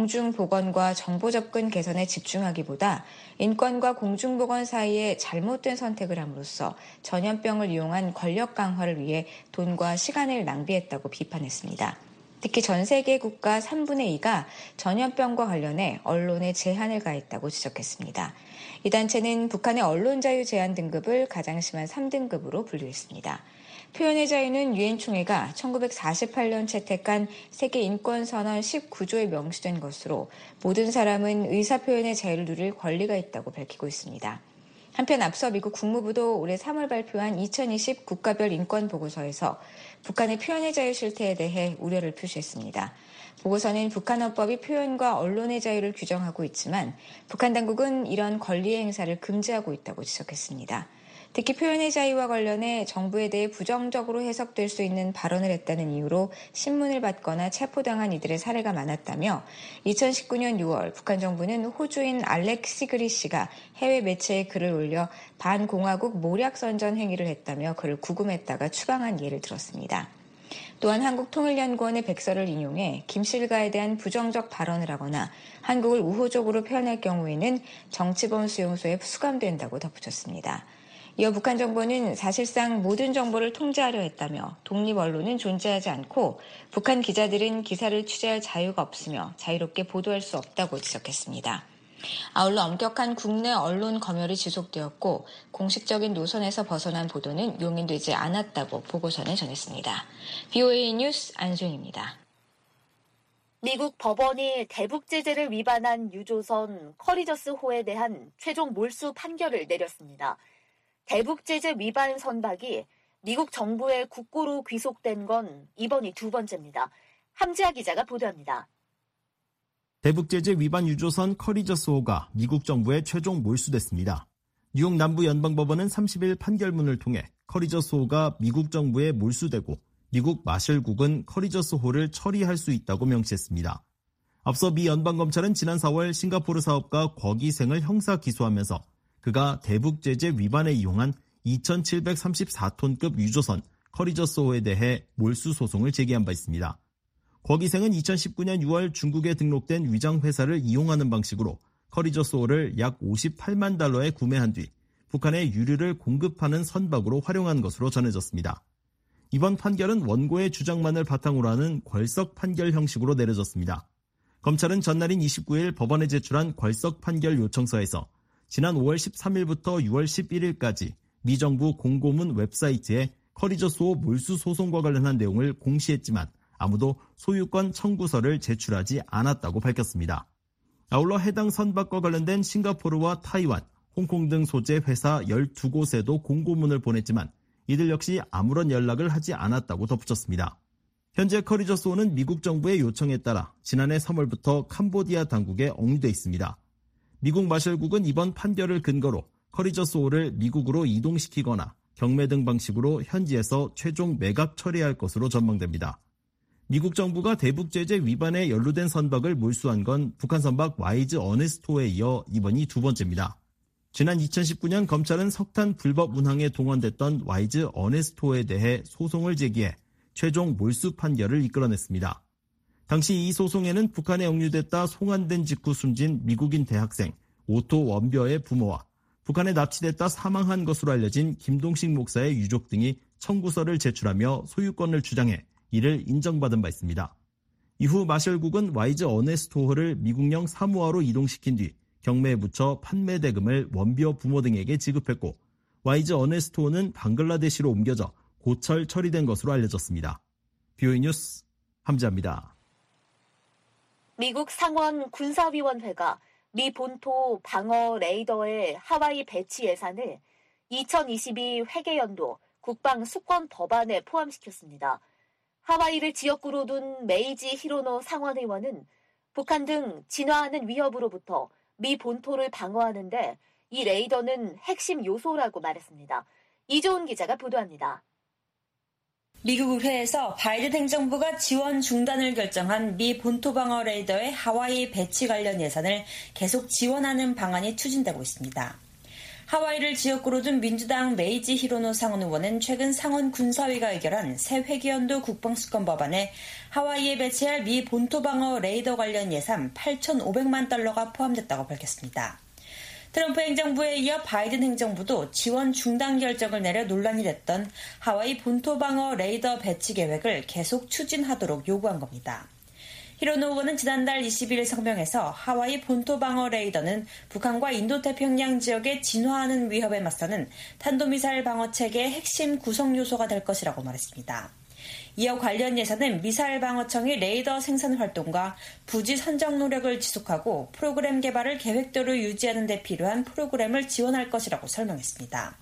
공중보건과 정보 접근 개선에 집중하기보다 인권과 공중보건 사이에 잘못된 선택을 함으로써 전염병을 이용한 권력 강화를 위해 돈과 시간을 낭비했다고 비판했습니다. 특히 전 세계 국가 삼분의 이가 전염병과 관련해 언론에 제한을 가했다고 지적했습니다. 이 단체는 북한의 언론자유 제한 등급을 가장 심한 삼 등급으로 분류했습니다. 표현의 자유는 유엔 총회가 천구백사십팔 년 채택한 세계인권선언 십구 조에 명시된 것으로 모든 사람은 의사표현의 자유를 누릴 권리가 있다고 밝히고 있습니다. 한편 앞서 미국 국무부도 올해 삼월 발표한 이천이십 국가별 인권보고서에서 북한의 표현의 자유 실태에 대해 우려를 표시했습니다. 보고서는 북한 헌법이 표현과 언론의 자유를 규정하고 있지만 북한 당국은 이런 권리의 행사를 금지하고 있다고 지적했습니다. 특히 표현의 자유와 관련해 정부에 대해 부정적으로 해석될 수 있는 발언을 했다는 이유로 신문을 받거나 체포당한 이들의 사례가 많았다며 이천십구 년 유월 북한 정부는 호주인 알렉 시그리 씨가 해외 매체에 글을 올려 반공화국 모략선전 행위를 했다며 그를 구금했다가 추방한 예를 들었습니다. 또한 한국통일연구원의 백서를 인용해 김 씨 일가에 대한 부정적 발언을 하거나 한국을 우호적으로 표현할 경우에는 정치범 수용소에 수감된다고 덧붙였습니다. 이어 북한 정부는 사실상 모든 정보를 통제하려 했다며 독립 언론은 존재하지 않고 북한 기자들은 기사를 취재할 자유가 없으며 자유롭게 보도할 수 없다고 지적했습니다. 아울러 엄격한 국내 언론 검열이 지속되었고 공식적인 노선에서 벗어난 보도는 용인되지 않았다고 보고서는 전했습니다. 브이오에이 뉴스 안수영입니다. 미국 법원이 대북 제재를 위반한 유조선 커리저스호에 대한 최종 몰수 판결을 내렸습니다. 대북 제재 위반 선박이 미국 정부의 국고로 귀속된 건 이번이 두 번째입니다. 함지아 기자가 보도합니다. 대북 제재 위반 유조선 커리저스호가 미국 정부에 최종 몰수됐습니다. 뉴욕 남부연방법원은 삼십 일 판결문을 통해 커리저스호가 미국 정부에 몰수되고 미국 마셜국은 커리저스호를 처리할 수 있다고 명시했습니다. 앞서 미 연방검찰은 지난 사월 싱가포르 사업가 곽 이생을 형사 기소하면서 그가 대북 제재 위반에 이용한 이천칠백삼십사 톤급 유조선 커리저스호에 대해 몰수 소송을 제기한 바 있습니다. 곽 이생은 이천십구 년 유월 중국에 등록된 위장회사를 이용하는 방식으로 커리저스호를 약 오십팔만 달러에 구매한 뒤 북한에 유류를 공급하는 선박으로 활용한 것으로 전해졌습니다. 이번 판결은 원고의 주장만을 바탕으로 하는 궐석 판결 형식으로 내려졌습니다. 검찰은 전날인 이십구 일 법원에 제출한 궐석 판결 요청서에서 지난 오월 십삼일부터 유월 십일일까지 미 정부 공고문 웹사이트에 커리저스호 몰수 소송과 관련한 내용을 공시했지만 아무도 소유권 청구서를 제출하지 않았다고 밝혔습니다. 아울러 해당 선박과 관련된 싱가포르와 타이완, 홍콩 등 소재 회사 열두 곳에도 공고문을 보냈지만 이들 역시 아무런 연락을 하지 않았다고 덧붙였습니다. 현재 커리저스호는 미국 정부의 요청에 따라 지난해 삼월부터 캄보디아 당국에 억류돼 있습니다. 미국 마셜국은 이번 판결을 근거로 커리저스호를 미국으로 이동시키거나 경매 등 방식으로 현지에서 최종 매각 처리할 것으로 전망됩니다. 미국 정부가 대북 제재 위반에 연루된 선박을 몰수한 건 북한 선박 와이즈 어네스토에 이어 이번이 두 번째입니다. 지난 이천십구 년 검찰은 석탄 불법 운항에 동원됐던 와이즈 어네스토에 대해 소송을 제기해 최종 몰수 판결을 이끌어냈습니다. 당시 이 소송에는 북한에 억류됐다 송환된 직후 숨진 미국인 대학생 오토 원벼의 부모와 북한에 납치됐다 사망한 것으로 알려진 김동식 목사의 유족 등이 청구서를 제출하며 소유권을 주장해 이를 인정받은 바 있습니다. 이후 마셜국은 와이즈 어네스토호를 미국령 사모아로 이동시킨 뒤 경매에 붙여 판매 대금을 원비어 부모 등에게 지급했고 와이즈 어네스토호는 방글라데시로 옮겨져 고철 처리된 것으로 알려졌습니다. 비오이 뉴스 함지아입니다. 미국 상원 군사위원회가 미 본토 방어 레이더의 하와이 배치 예산을 이천이십이 회계연도 국방 수권 법안에 포함시켰습니다. 하와이를 지역구로 둔 메이지 히로노 상원의원은 북한 등 진화하는 위협으로부터 미 본토를 방어하는데 이 레이더는 핵심 요소라고 말했습니다. 이조은 기자가 보도합니다. 미국 의회에서 바이든 행정부가 지원 중단을 결정한 미 본토 방어 레이더의 하와이 배치 관련 예산을 계속 지원하는 방안이 추진되고 있습니다. 하와이를 지역구로 둔 민주당 메이지 히로노 상원 의원은 최근 상원 군사위가 의결한 새 회계연도 국방수권 법안에 하와이에 배치할 미 본토 방어 레이더 관련 예산 팔천오백만 달러가 포함됐다고 밝혔습니다. 트럼프 행정부에 이어 바이든 행정부도 지원 중단 결정을 내려 논란이 됐던 하와이 본토 방어 레이더 배치 계획을 계속 추진하도록 요구한 겁니다. 히로노 의원은 지난달 이십일 일 성명에서 하와이 본토 방어 레이더는 북한과 인도태평양 지역의 진화하는 위협에 맞서는 탄도미사일 방어체계의 핵심 구성 요소가 될 것이라고 말했습니다. 이어 관련 예산은 미사일 방어청이 레이더 생산 활동과 부지 선정 노력을 지속하고 프로그램 개발을 계획대로 유지하는 데 필요한 프로그램을 지원할 것이라고 설명했습니다.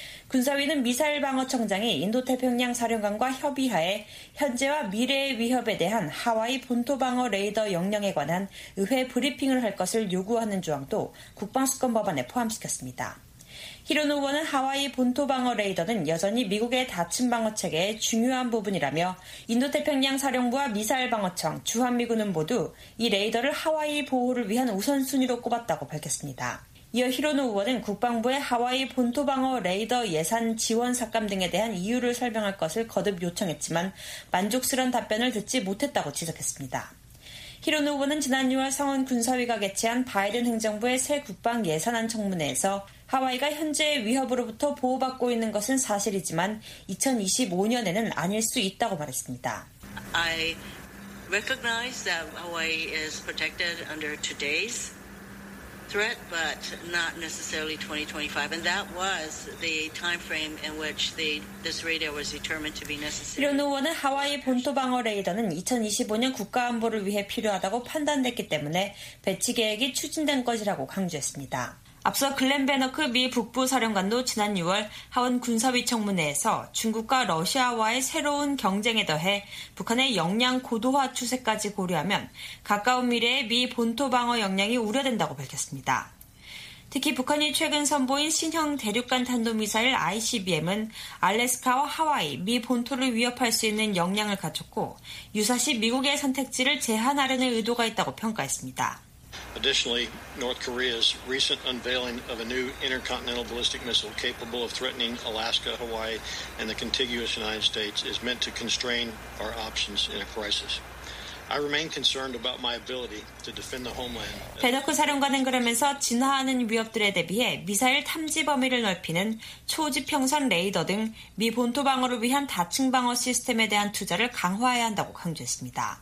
군사위는 미사일 방어청장이 인도태평양 사령관과 협의하에 현재와 미래의 위협에 대한 하와이 본토 방어 레이더 역량에 관한 의회 브리핑을 할 것을 요구하는 조항도 국방수권 법안에 포함시켰습니다. 히로노 의원은 하와이 본토 방어 레이더는 여전히 미국의 다층 방어 체계의 중요한 부분이라며 인도태평양 사령부와 미사일 방어청, 주한미군은 모두 이 레이더를 하와이 보호를 위한 우선순위로 꼽았다고 밝혔습니다. 이어 히로노 의원은 국방부의 하와이 본토 방어 레이더 예산 지원 삭감 등에 대한 이유를 설명할 것을 거듭 요청했지만 만족스러운 답변을 듣지 못했다고 지적했습니다. 히로노 의원은 지난 유월 상원 군사위가 개최한 바이든 행정부의 새 국방 예산안 청문회에서 하와이가 현재의 위협으로부터 보호받고 있는 것은 사실이지만 이천이십오 년에는 아닐 수 있다고 말했습니다. I recognize that Hawaii is protected under today's threat, but not necessarily twenty twenty-five, and that was the time frame in which the this radar was determined to be necessary. 히로노 의원은 하와이 본토 방어 레이더는 이천이십오 년 국가 안보를 위해 필요하다고 판단됐기 때문에 배치 계획이 추진된 것이라고 강조했습니다. 앞서 글렌 베너크 미 북부 사령관도 지난 유월 하원 군사위 청문회에서 중국과 러시아와의 새로운 경쟁에 더해 북한의 역량 고도화 추세까지 고려하면 가까운 미래의 미 본토 방어 역량이 우려된다고 밝혔습니다. 특히 북한이 최근 선보인 신형 대륙간 탄도미사일 아이씨비엠은 알래스카와 하와이, 미 본토를 위협할 수 있는 역량을 갖췄고 유사시 미국의 선택지를 제한하려는 의도가 있다고 평가했습니다. Additionally, North Korea's recent unveiling of a new intercontinental ballistic missile capable of threatening Alaska, Hawaii, and the contiguous United States is meant to constrain our options in a crisis. I remain concerned about my ability to defend the homeland. 베너크 사령관은 그러면서 진화하는 위협들에 대비해 미사일 탐지 범위를 넓히는 초지평선 레이더 등 미 본토 방어를 위한 다층 방어 시스템에 대한 투자를 강화해야 한다고 강조했습니다.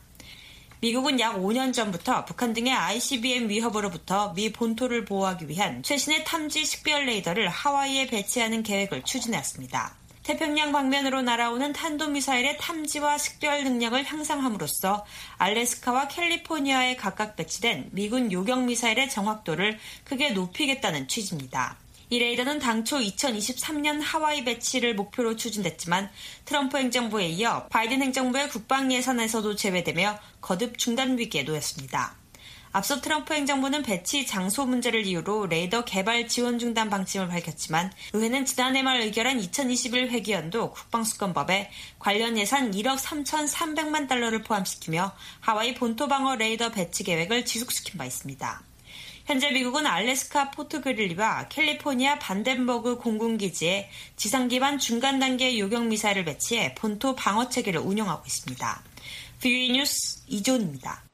미국은 약 오 년 전부터 북한 등의 아이씨비엠 위협으로부터 미 본토를 보호하기 위한 최신의 탐지 식별 레이더를 하와이에 배치하는 계획을 추진해왔습니다. 태평양 방면으로 날아오는 탄도미사일의 탐지와 식별 능력을 향상함으로써 알래스카와 캘리포니아에 각각 배치된 미군 요격미사일의 정확도를 크게 높이겠다는 취지입니다. 이 레이더는 당초 이천이십삼 년 하와이 배치를 목표로 추진됐지만 트럼프 행정부에 이어 바이든 행정부의 국방 예산에서도 제외되며 거듭 중단 위기에 놓였습니다. 앞서 트럼프 행정부는 배치 장소 문제를 이유로 레이더 개발 지원 중단 방침을 밝혔지만 의회는 지난해 말 의결한 이천이십일 회기연도 국방수권법에 관련 예산 일억 삼천삼백만 달러를 포함시키며 하와이 본토 방어 레이더 배치 계획을 지속시킨 바 있습니다. 현재 미국은 알래스카 포트 그릴리와 캘리포니아 반덴버그 공군기지에 지상 기반 중간 단계 요격 미사일을 배치해 본토 방어 체계를 운영하고 있습니다. 브이오에이 뉴스 이존입니다.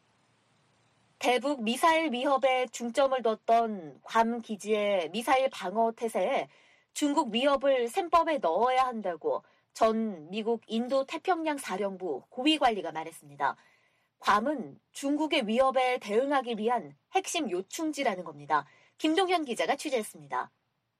대북 미사일 위협에 중점을 뒀던 괌 기지의 미사일 방어 태세에 중국 위협을 셈법에 넣어야 한다고 전 미국 인도 태평양 사령부 고위 관리가 말했습니다. 괌은 중국의 위협에 대응하기 위한 핵심 요충지라는 겁니다. 김동현 기자가 취재했습니다.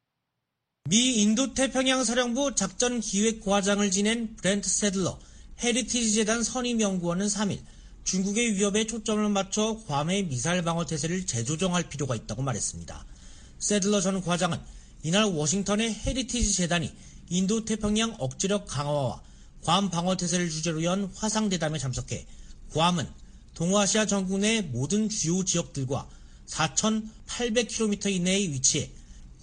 미 인도태평양 사령부 작전기획과장을 지낸 브렌트 세들러 헤리티지 재단 선임연구원은 삼 일 중국의 위협에 초점을 맞춰 괌의 미사일 방어 태세를 재조정할 필요가 있다고 말했습니다. 세들러 전 과장은 이날 워싱턴의 헤리티지 재단이 인도태평양 억지력 강화와 괌 방어 태세를 주제로 연 화상대담에 참석해 괌은 동아시아 전국 내 모든 주요 지역들과 사천팔백 킬로미터 이내에 위치해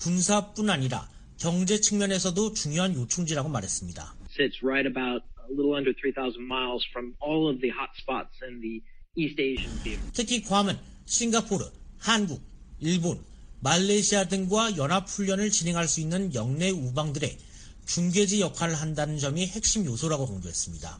군사뿐 아니라 경제 측면에서도 중요한 요충지라고 말했습니다. Sits right about a little under three thousand miles from all of the hot spots in the East Asian theater. 특히 괌은 싱가포르, 한국, 일본, 말레이시아 등과 연합훈련을 진행할 수 있는 영내 우방들의 중계지 역할을 한다는 점이 핵심 요소라고 강조했습니다.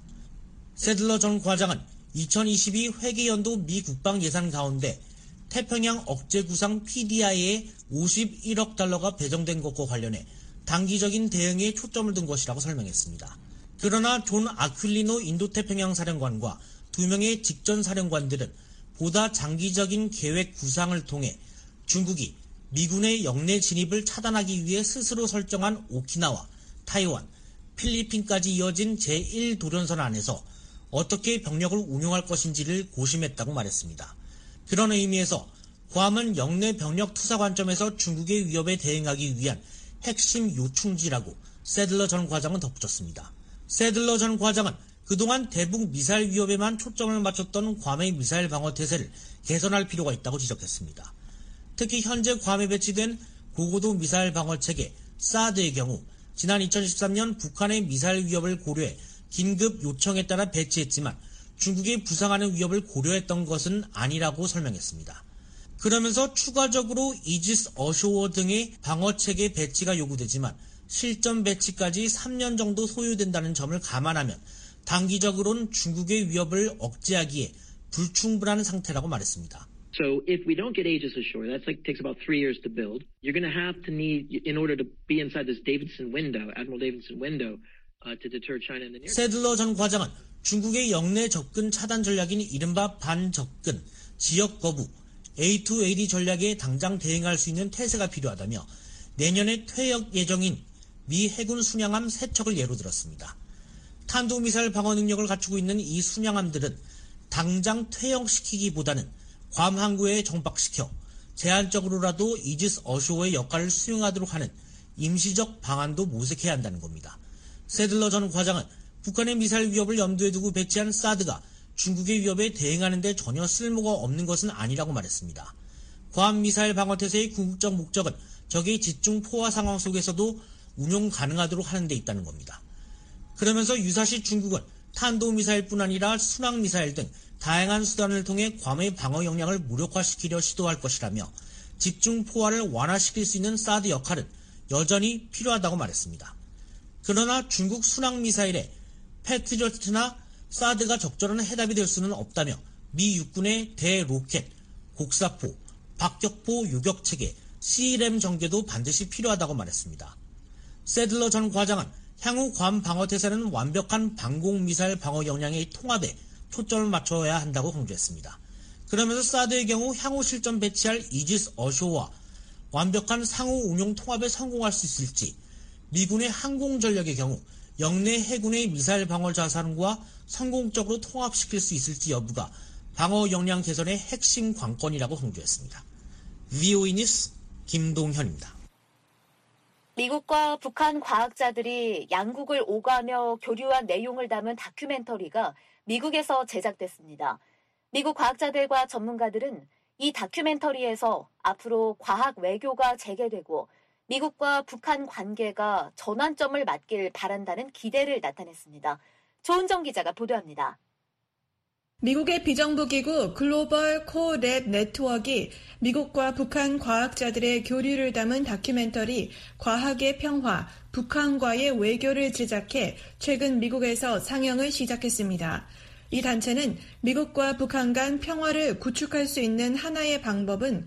세들러 전 과장은 이천이십이 회계연도 미 국방 예산 가운데 태평양 억제 구상 피디아이에 오십일억 달러가 배정된 것과 관련해 단기적인 대응에 초점을 둔 것이라고 설명했습니다. 그러나 존 아큘리노 인도태평양 사령관과 두 명의 직전 사령관들은 보다 장기적인 계획 구상을 통해 중국이 미군의 영내 진입을 차단하기 위해 스스로 설정한 오키나와, 타이완, 필리핀까지 이어진 제일 도련선 안에서 어떻게 병력을 운용할 것인지를 고심했다고 말했습니다. 그런 의미에서 괌은 영내 병력 투사 관점에서 중국의 위협에 대응하기 위한 핵심 요충지라고 세들러 전 과장은 덧붙였습니다. 세들러 전 과장은 그동안 대북 미사일 위협에만 초점을 맞췄던 괌의 미사일 방어 태세를 개선할 필요가 있다고 지적했습니다. 특히 현재 괌에 배치된 고고도 미사일 방어 체계 사드의 경우 지난 이천십삼 년 북한의 미사일 위협을 고려해 긴급 요청에 따라 배치했지만 중국이 부상하는 위협을 고려했던 것은 아니라고 설명했습니다. 그러면서 추가적으로 이지스 어쇼워 등의 방어체계 배치가 요구되지만 실전 배치까지 삼 년 정도 소요된다는 점을 감안하면 단기적으로는 중국의 위협을 억제하기에 불충분한 상태라고 말했습니다. So if we don't get Aegis ashore, that's like takes about three years to build. You're going to have to need, in order to be inside this Davidson window, Admiral Davidson window, uh, to deter China in the near. 세들러 전 과장은 중국의 영내 접근 차단 전략인 이른바 반접근, 지역 거부, 에이 투 에이 디 전략에 당장 대응할 수 있는 태세가 필요하다며 내년에 퇴역 예정인 미 해군 순양함 세 척을 예로 들었습니다. 탄도미사일 방어 능력을 갖추고 있는 이 순양함들은 당장 퇴역시키기보다는 괌 항구에 정박시켜 제한적으로라도 이지스 어쇼어의 역할을 수행하도록 하는 임시적 방안도 모색해야 한다는 겁니다. 세들러 전 과장은 북한의 미사일 위협을 염두에 두고 배치한 사드가 중국의 위협에 대응하는 데 전혀 쓸모가 없는 것은 아니라고 말했습니다. 괌 미사일 방어태세의 궁극적 목적은 적의 집중 포화 상황 속에서도 운용 가능하도록 하는 데 있다는 겁니다. 그러면서 유사시 중국은 탄도미사일뿐 아니라 순항미사일 등 다양한 수단을 통해 괌의 방어 역량을 무력화시키려 시도할 것이라며 집중 포화를 완화시킬 수 있는 사드 역할은 여전히 필요하다고 말했습니다. 그러나 중국 순항미사일에 패트리어트나 사드가 적절한 해답이 될 수는 없다며 미 육군의 대로켓, 곡사포, 박격포 요격체계, 씨램 전개도 반드시 필요하다고 말했습니다. 세들러 전 과장은 향후 괌 방어태세는 완벽한 방공미사일 방어 역량의 통합에 초점을 맞춰야 한다고 강조했습니다. 그러면서 사드의 경우 향후 실전 배치할 이지스 어쇼와 완벽한 상호 운용 통합에 성공할 수 있을지, 미군의 항공전력의 경우 영내 해군의 미사일 방어 자산과 성공적으로 통합시킬 수 있을지 여부가 방어 역량 개선의 핵심 관건이라고 강조했습니다. 브이오에이 뉴스 김동현입니다. 미국과 북한 과학자들이 양국을 오가며 교류한 내용을 담은 다큐멘터리가 미국에서 제작됐습니다. 미국 과학자들과 전문가들은 이 다큐멘터리에서 앞으로 과학 외교가 재개되고 미국과 북한 관계가 전환점을 맞길 바란다는 기대를 나타냈습니다. 조은정 기자가 보도합니다. 미국의 비정부기구 글로벌 코랩 네트워크가 미국과 북한 과학자들의 교류를 담은 다큐멘터리 과학의 평화, 북한과의 외교를 제작해 최근 미국에서 상영을 시작했습니다. 이 단체는 미국과 북한 간 평화를 구축할 수 있는 하나의 방법은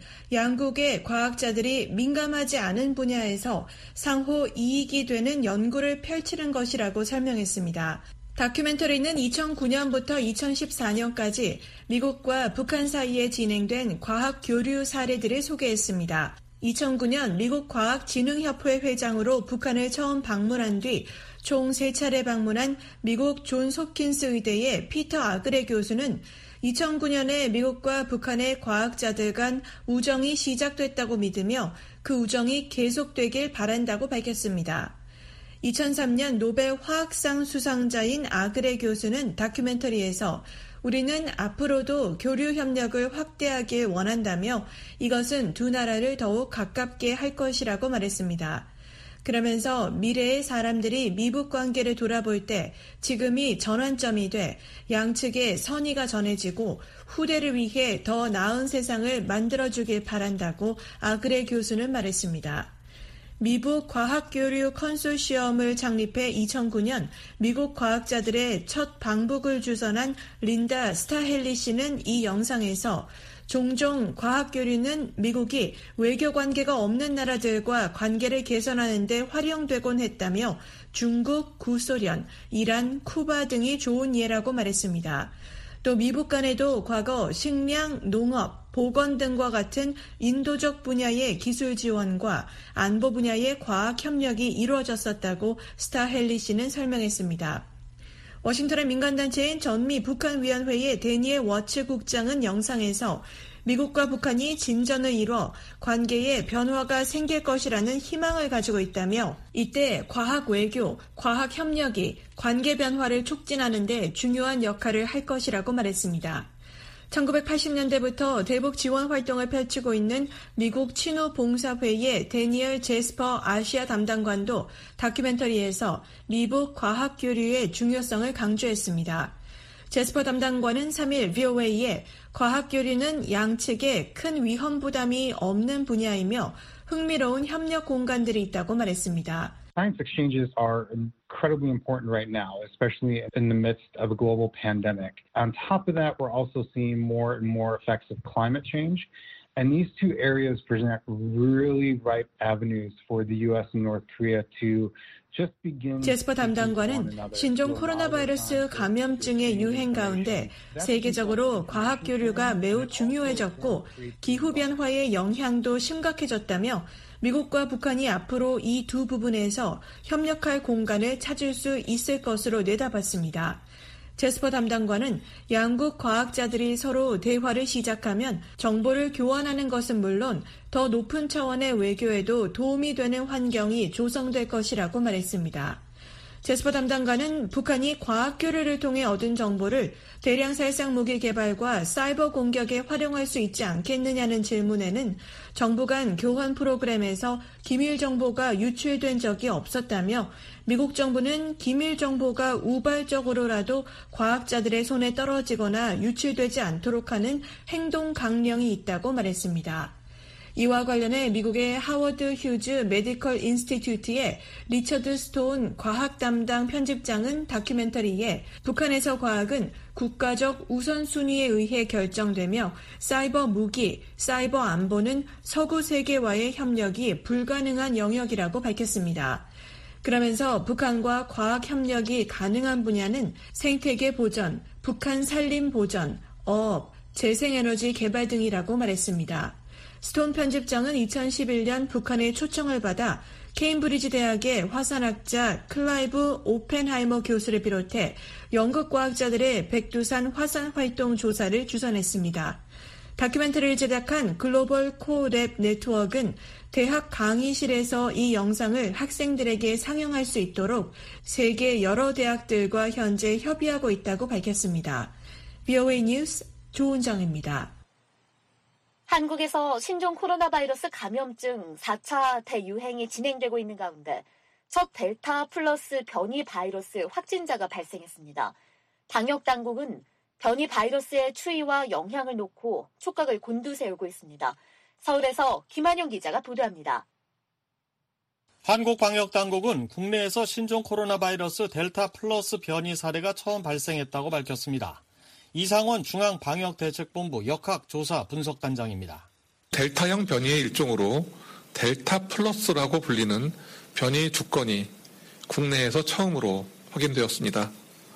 양국의 과학자들이 민감하지 않은 분야에서 상호 이익이 되는 연구를 펼치는 것이라고 설명했습니다. 다큐멘터리는 이천구 년부터 이천십사 년까지 미국과 북한 사이에 진행된 과학 교류 사례들을 소개했습니다. 이천구 년 미국 과학진흥협회 회장으로 북한을 처음 방문한 뒤 총 세 차례 방문한 미국 존스 홉킨스 의대의 피터 아그레 교수는 이천구 년에 미국과 북한의 과학자들 간 우정이 시작됐다고 믿으며 그 우정이 계속되길 바란다고 밝혔습니다. 이천삼 년 노벨 화학상 수상자인 아그레 교수는 다큐멘터리에서 우리는 앞으로도 교류 협력을 확대하길 원한다며 이것은 두 나라를 더욱 가깝게 할 것이라고 말했습니다. 그러면서 미래의 사람들이 미북 관계를 돌아볼 때 지금이 전환점이 돼 양측의 선의가 전해지고 후대를 위해 더 나은 세상을 만들어주길 바란다고 아그레 교수는 말했습니다. 미북 과학교류 컨소시엄을 창립해 이천구 년 미국 과학자들의 첫 방북을 주선한 린다 스타헬리 씨는 이 영상에서 종종 과학교류는 미국이 외교관계가 없는 나라들과 관계를 개선하는 데 활용되곤 했다며 중국, 구소련, 이란, 쿠바 등이 좋은 예라고 말했습니다. 또 미북 간에도 과거 식량, 농업, 보건 등과 같은 인도적 분야의 기술 지원과 안보 분야의 과학 협력이 이루어졌었다고 스타헬리 씨는 설명했습니다. 워싱턴의 민간단체인 전미 북한위원회의 데니엘 워츠 국장은 영상에서 미국과 북한이 진전을 이뤄 관계에 변화가 생길 것이라는 희망을 가지고 있다며 이때 과학 외교, 과학 협력이 관계 변화를 촉진하는 데 중요한 역할을 할 것이라고 말했습니다. 천구백팔십 년대부터 대북 지원 활동을 펼치고 있는 미국 친우 봉사회의 데니얼 제스퍼 아시아 담당관도 다큐멘터리에서 미북 과학 교류의 중요성을 강조했습니다. 제스퍼 담당관은 삼 일 브이오에이에 과학 교류는 양측에 큰 위험 부담이 없는 분야이며 흥미로운 협력 공간들이 있다고 말했습니다. Science exchanges are incredibly important right now, especially in the midst of a global pandemic. On top of that, we're also seeing more and more effects of climate change. And these two areas present really ripe avenues for the U S and North Korea to just begin. 제스퍼 담당관은 신종 코로나 바이러스 감염증의 유행 가운데 세계적으로 과학 교류가 매우 중요해졌고 기후 변화의 영향도 심각해졌다며 미국과 북한이 앞으로 이 두 부분에서 협력할 공간을 찾을 수 있을 것으로 내다봤습니다. 제스퍼 담당관은 양국 과학자들이 서로 대화를 시작하면 정보를 교환하는 것은 물론 더 높은 차원의 외교에도 도움이 되는 환경이 조성될 것이라고 말했습니다. 제스퍼 담당관은 북한이 과학 교류를 통해 얻은 정보를 대량 살상 무기 개발과 사이버 공격에 활용할 수 있지 않겠느냐는 질문에는 정부 간 교환 프로그램에서 기밀 정보가 유출된 적이 없었다며 미국 정부는 기밀 정보가 우발적으로라도 과학자들의 손에 떨어지거나 유출되지 않도록 하는 행동 강령이 있다고 말했습니다. 이와 관련해 미국의 하워드 휴즈 메디컬 인스티튜트의 리처드 스톤 과학 담당 편집장은 다큐멘터리에 북한에서 과학은 국가적 우선순위에 의해 결정되며 사이버 무기, 사이버 안보는 서구 세계와의 협력이 불가능한 영역이라고 밝혔습니다. 그러면서 북한과 과학 협력이 가능한 분야는 생태계 보전, 북한 산림 보전, 어업, 재생에너지 개발 등이라고 말했습니다. 스톤 편집장은 이천십일 년 북한의 초청을 받아 케임브리지 대학의 화산학자 클라이브 오펜하이머 교수를 비롯해 영국 과학자들의 백두산 화산 활동 조사를 주선했습니다. 다큐멘터리를 제작한 글로벌 코랩 네트워크는 대학 강의실에서 이 영상을 학생들에게 상영할 수 있도록 세계 여러 대학들과 현재 협의하고 있다고 밝혔습니다. 브이오에이 뉴스 조은정입니다. 한국에서 신종 코로나 바이러스 감염증 사 차 대유행이 진행되고 있는 가운데 첫 델타 플러스 변이 바이러스 확진자가 발생했습니다. 방역 당국은 변이 바이러스의 추이와 영향을 놓고 촉각을 곤두세우고 있습니다. 서울에서 김한용 기자가 보도합니다. 한국방역당국은 국내에서 신종 코로나 바이러스 델타 플러스 변이 사례가 처음 발생했다고 밝혔습니다. 이상원 중앙방역대책본부 역학조사 분석단장입니다. 델타형 변이의 일종으로 델타 플러스라고 불리는 변이 두 건이 국내에서 처음으로 확인되었습니다.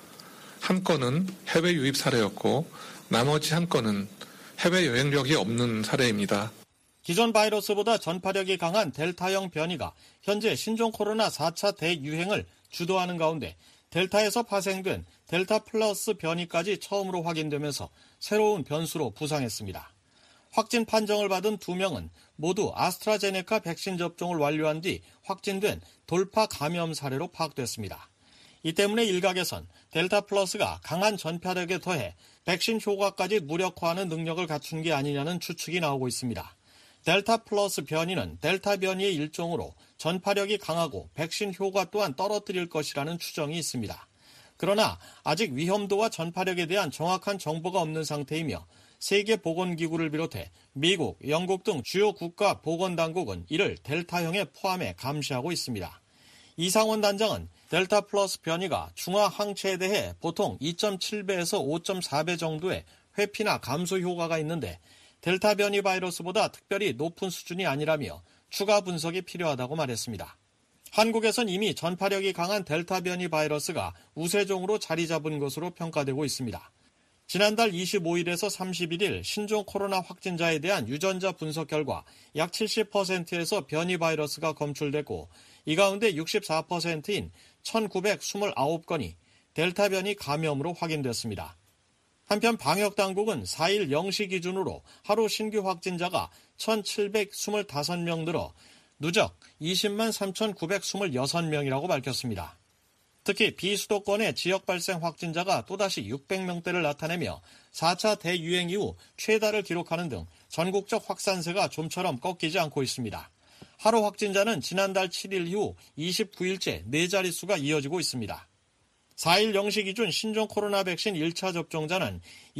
한 건은 해외 유입 사례였고 나머지 한 건은 해외 여행력이 없는 사례입니다. 기존 바이러스보다 전파력이 강한 델타형 변이가 현재 신종 코로나 사 차 대유행을 주도하는 가운데 델타에서 파생된 델타 플러스 변이까지 처음으로 확인되면서 새로운 변수로 부상했습니다. 확진 판정을 받은 두 명은 모두 아스트라제네카 백신 접종을 완료한 뒤 확진된 돌파 감염 사례로 파악됐습니다. 이 때문에 일각에선 델타 플러스가 강한 전파력에 더해 백신 효과까지 무력화하는 능력을 갖춘 게 아니냐는 추측이 나오고 있습니다. 델타 플러스 변이는 델타 변이의 일종으로 전파력이 강하고 백신 효과 또한 떨어뜨릴 것이라는 추정이 있습니다. 그러나 아직 위험도와 전파력에 대한 정확한 정보가 없는 상태이며 세계보건기구를 비롯해 미국, 영국 등 주요 국가 보건당국은 이를 델타형에 포함해 감시하고 있습니다. 이상원 단장은 델타 플러스 변이가 중화 항체에 대해 보통 이 점 칠 배에서 오 점 사 배 정도의 회피나 감소 효과가 있는데 델타 변이 바이러스보다 특별히 높은 수준이 아니라며 추가 분석이 필요하다고 말했습니다. 한국에선 이미 전파력이 강한 델타 변이 바이러스가 우세종으로 자리 잡은 것으로 평가되고 있습니다. 지난달 이십오일에서 삼십일일 신종 코로나 확진자에 대한 유전자 분석 결과 약 칠십 퍼센트에서 변이 바이러스가 검출됐고 이 가운데 육십사 퍼센트인 천구백이십구 건이 델타 변이 감염으로 확인됐습니다. 한편 방역당국은 사일 영 시 기준으로 하루 신규 확진자가 천칠백이십오 명 늘어 누적 이십만 삼천구백이십육 명이라고 밝혔습니다. 특히 비수도권의 지역 발생 확진자가 또다시 육백 명대를 나타내며 사 차 대유행 이후 최다를 기록하는 등 전국적 확산세가 좀처럼 꺾이지 않고 있습니다. 하루 확진자는 지난달 칠일 이후 이십구일째 네 자릿수가 이어지고 있습니다. 사일 영 시 기준 신종 코로나 백신 일 차 접종자는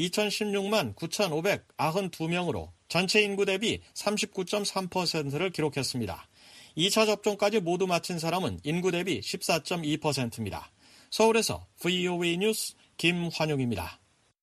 이천십육만 구천오백구십이 명으로 전체 인구 대비 삼십구 점 삼 퍼센트를 기록했습니다. 이 차 접종까지 모두 마친 사람은 인구 대비 십사 점 이 퍼센트입니다. 서울에서 브이오에이 뉴스 김환용입니다.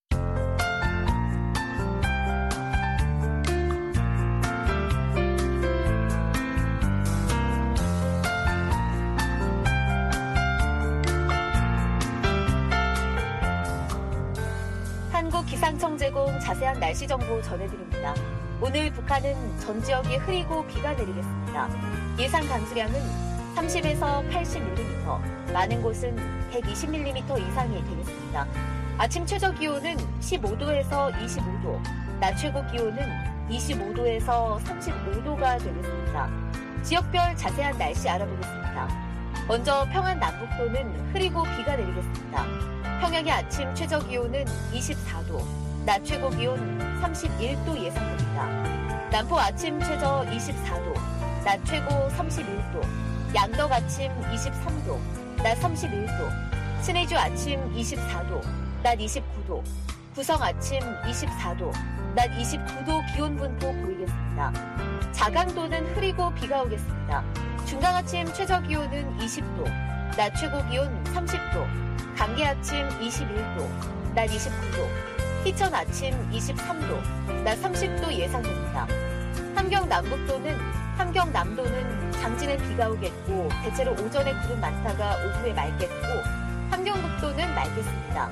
기상청 제공 자세한 날씨 정보 전해드립니다. 오늘 북한은 전 지역이 흐리고 비가 내리겠습니다. 예상 강수량은 삼십에서 팔십 밀리미터, 많은 곳은 백이십 밀리미터 이상이 되겠습니다. 아침 최저 기온은 십오 도에서 이십오 도, 낮 최고 기온은 이십오 도에서 삼십오 도가 되겠습니다. 지역별 자세한 날씨 알아보겠습니다. 먼저 평안 남북도는 흐리고 비가 내리겠습니다. 평양의 아침 최저 기온은 이십사 도, 낮 최고 기온 삼십일 도 예상됩니다. 남포 아침 최저 이십사 도, 낮 최고 삼십일 도, 양덕 아침 이십삼 도, 낮 삼십일 도, 신의주 아침 이십사 도, 낮 이십구 도, 구성 아침 이십사 도, 낮 이십구 도 기온 분포 보이겠습니다. 자강도는 흐리고 비가 오겠습니다. 중강 아침 최저 기온은 이십 도, 낮 최고 기온 삼십 도, 강계 아침 이십일 도, 낮 이십구 도, 희천 아침 이십삼 도, 낮 삼십 도 예상됩니다. 함경 남북도는 함경 남도는 장진엔 비가 오겠고 대체로 오전에 구름 많다가 오후에 맑겠고 함경 북도는 맑겠습니다.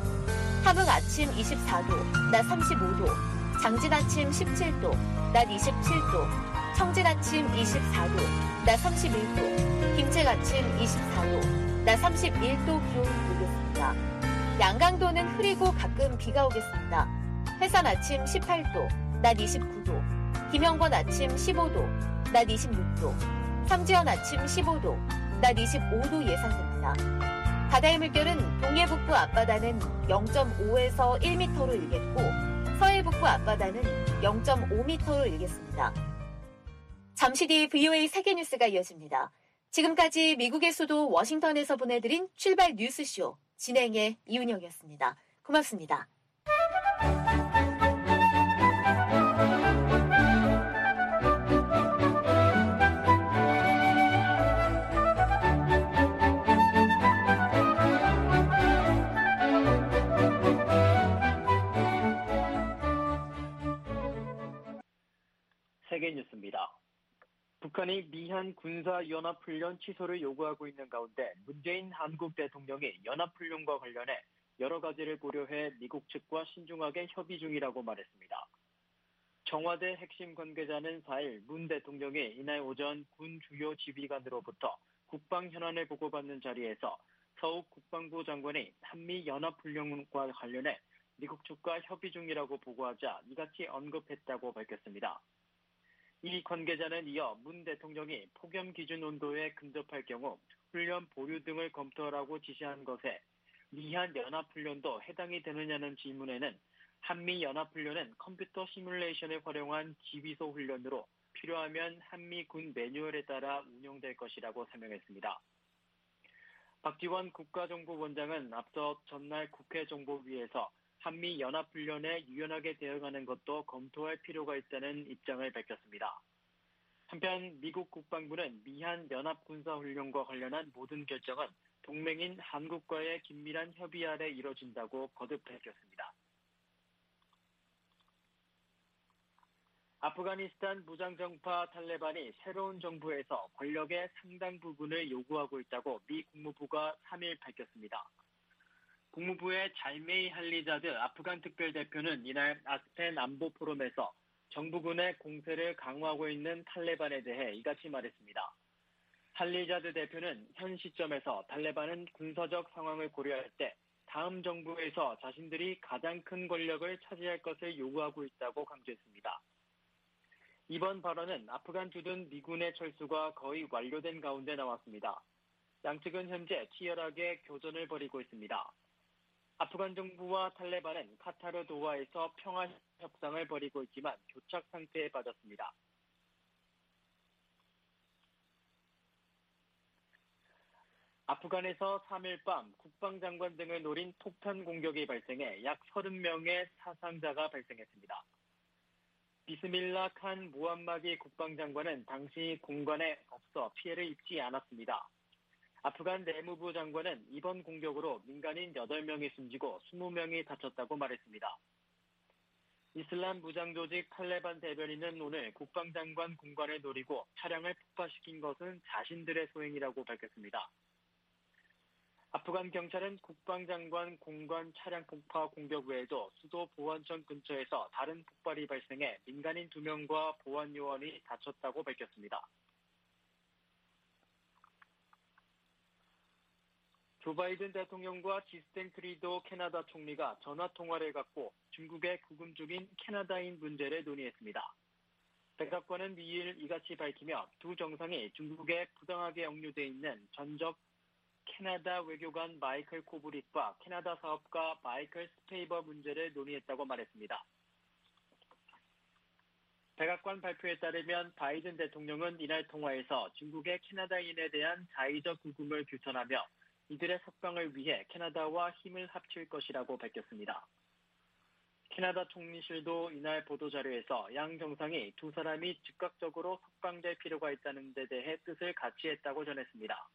함흥 아침 이십사 도, 낮 삼십오 도, 장진 아침 십칠 도, 낮 이십칠 도, 청진 아침 이십사 도, 낮 삼십일 도, 김책 아침 이십사 도, 낮 삼십일 도 기온 보이겠습니다. 양강도는 흐리고 가끔 비가 오겠습니다. 해산 아침 십팔 도, 낮 이십구 도, 김영권 아침 십오 도, 낮 이십육 도, 삼지연 아침 십오 도, 낮 이십오 도 예상됩니다. 바다의 물결은 동해 북부 앞바다는 영 점 오에서 일 미터로 일겠고 서해 북부 앞바다는 영 점 오 미터로 일겠습니다. 잠시 뒤 브이오에이 세계뉴스가 이어집니다. 지금까지 미국의 수도 워싱턴에서 보내드린 출발 뉴스쇼 진행의 이은영이었습니다. 고맙습니다. 세계뉴스입니다. 북한이 미한 군사연합훈련 취소를 요구하고 있는 가운데 문재인 한국 대통령이 연합훈련과 관련해 여러 가지를 고려해 미국 측과 신중하게 협의 중이라고 말했습니다. 청와대 핵심 관계자는 사일 문 대통령이 이날 오전 군 주요 지휘관으로부터 국방 현안을 보고받는 자리에서 서욱 국방부 장관이 한미연합훈련과 관련해 미국 측과 협의 중이라고 보고하자 이같이 언급했다고 밝혔습니다. 이 관계자는 이어 문 대통령이 폭염 기준 온도에 근접할 경우 훈련 보류 등을 검토하라고 지시한 것에 미한 연합훈련도 해당이 되느냐는 질문에는 한미연합훈련은 컴퓨터 시뮬레이션을 활용한 지휘소 훈련으로 필요하면 한미군 매뉴얼에 따라 운영될 것이라고 설명했습니다. 박지원 국가정보원장은 앞서 전날 국회 정보위에서 한미연합훈련에 유연하게 대응하는 것도 검토할 필요가 있다는 입장을 밝혔습니다. 한편 미국 국방부는 미한 연합군사훈련과 관련한 모든 결정은 동맹인 한국과의 긴밀한 협의 아래 이뤄진다고 거듭 밝혔습니다. 아프가니스탄 무장정파 탈레반이 새로운 정부에서 권력의 상당 부분을 요구하고 있다고 미 국무부가 삼일 밝혔습니다. 국무부의 잘메이 할리자드 아프간 특별대표는 이날 아스펜 안보 포럼에서 정부군의 공세를 강화하고 있는 탈레반에 대해 이같이 말했습니다. 할리자드 대표는 현 시점에서 탈레반은 군사적 상황을 고려할 때 다음 정부에서 자신들이 가장 큰 권력을 차지할 것을 요구하고 있다고 강조했습니다. 이번 발언은 아프간 주둔 미군의 철수가 거의 완료된 가운데 나왔습니다. 양측은 현재 치열하게 교전을 벌이고 있습니다. 아프간 정부와 탈레반은 카타르 도하에서 평화 협상을 벌이고 있지만 교착 상태에 빠졌습니다. 아프간에서 삼일 밤 국방장관 등을 노린 폭탄 공격이 발생해 약 서른 명의 사상자가 발생했습니다. 비스밀라 칸 무함마기 국방장관은 당시 공간에 없어 피해를 입지 않았습니다. 아프간 내무부 장관은 이번 공격으로 민간인 여덟 명이 숨지고 이십 명이 다쳤다고 말했습니다. 이슬람 무장조직 탈레반 대변인은 오늘 국방장관 공간을 노리고 차량을 폭파시킨 것은 자신들의 소행이라고 밝혔습니다. 아프간 경찰은 국방장관 공관 차량 폭파 공격 외에도 수도 보안청 근처에서 다른 폭발이 발생해 민간인 두 명과 보안 요원이 다쳤다고 밝혔습니다. 조 바이든 대통령과 지스틴 트리도 캐나다 총리가 전화통화를 갖고 중국에 구금 중인 캐나다인 문제를 논의했습니다. 백악관은 이일 이같이 밝히며 두 정상이 중국에 부당하게 억류돼 있는 전적 캐나다 외교관 마이클 코브릭과 캐나다 사업가 마이클 스페이버 문제를 논의했다고 말했습니다. 백악관 발표에 따르면 바이든 대통령은 이날 통화에서 중국의 캐나다인에 대한 자의적 구금을 규탄하며 이들의 석방을 위해 캐나다와 힘을 합칠 것이라고 밝혔습니다. 캐나다 총리실도 이날 보도자료에서 양 정상이 두 사람이 즉각적으로 석방될 필요가 있다는 데 대해 뜻을 같이 했다고 전했습니다.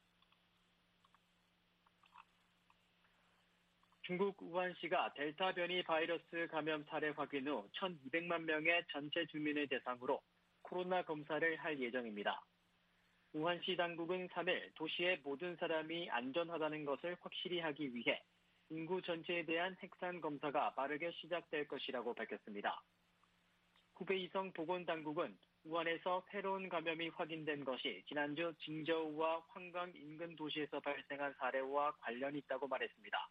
중국 우한시가 델타 변이 바이러스 감염 사례 확인 후 천이백만 명의 전체 주민을 대상으로 코로나 검사를 할 예정입니다. 우한시 당국은 삼일 도시의 모든 사람이 안전하다는 것을 확실히 하기 위해 인구 전체에 대한 핵산 검사가 빠르게 시작될 것이라고 밝혔습니다. 후베이성 보건당국은 우한에서 새로운 감염이 확인된 것이 지난주 징저우와 황강 인근 도시에서 발생한 사례와 관련이 있다고 말했습니다.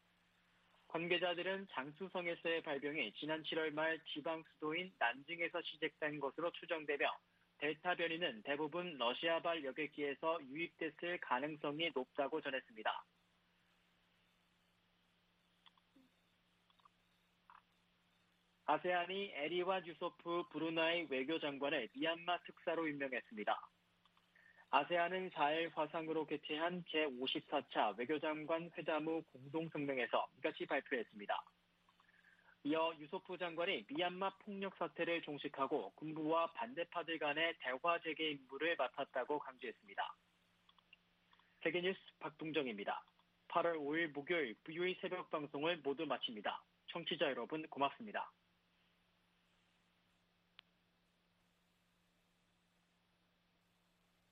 관계자들은 장수성에서의 발병이 지난 칠월 말 지방 수도인 난징에서 시작된 것으로 추정되며 델타 변이는 대부분 러시아발 여객기에서 유입됐을 가능성이 높다고 전했습니다. 아세안이 에리완 유소프 브루나이 외교장관을 미얀마 특사로 임명했습니다. 아세안은 사일 화상으로 개최한 제오십사 차 외교장관 회담 후 공동성명에서 이같이 발표했습니다. 이어 유소프 장관이 미얀마 폭력 사태를 종식하고 군부와 반대파들 간의 대화 재개 임무를 맡았다고 강조했습니다. 세계뉴스 박동정입니다. 팔월 오일 목요일 브이오에이 새벽 방송을 모두 마칩니다. 청취자 여러분 고맙습니다.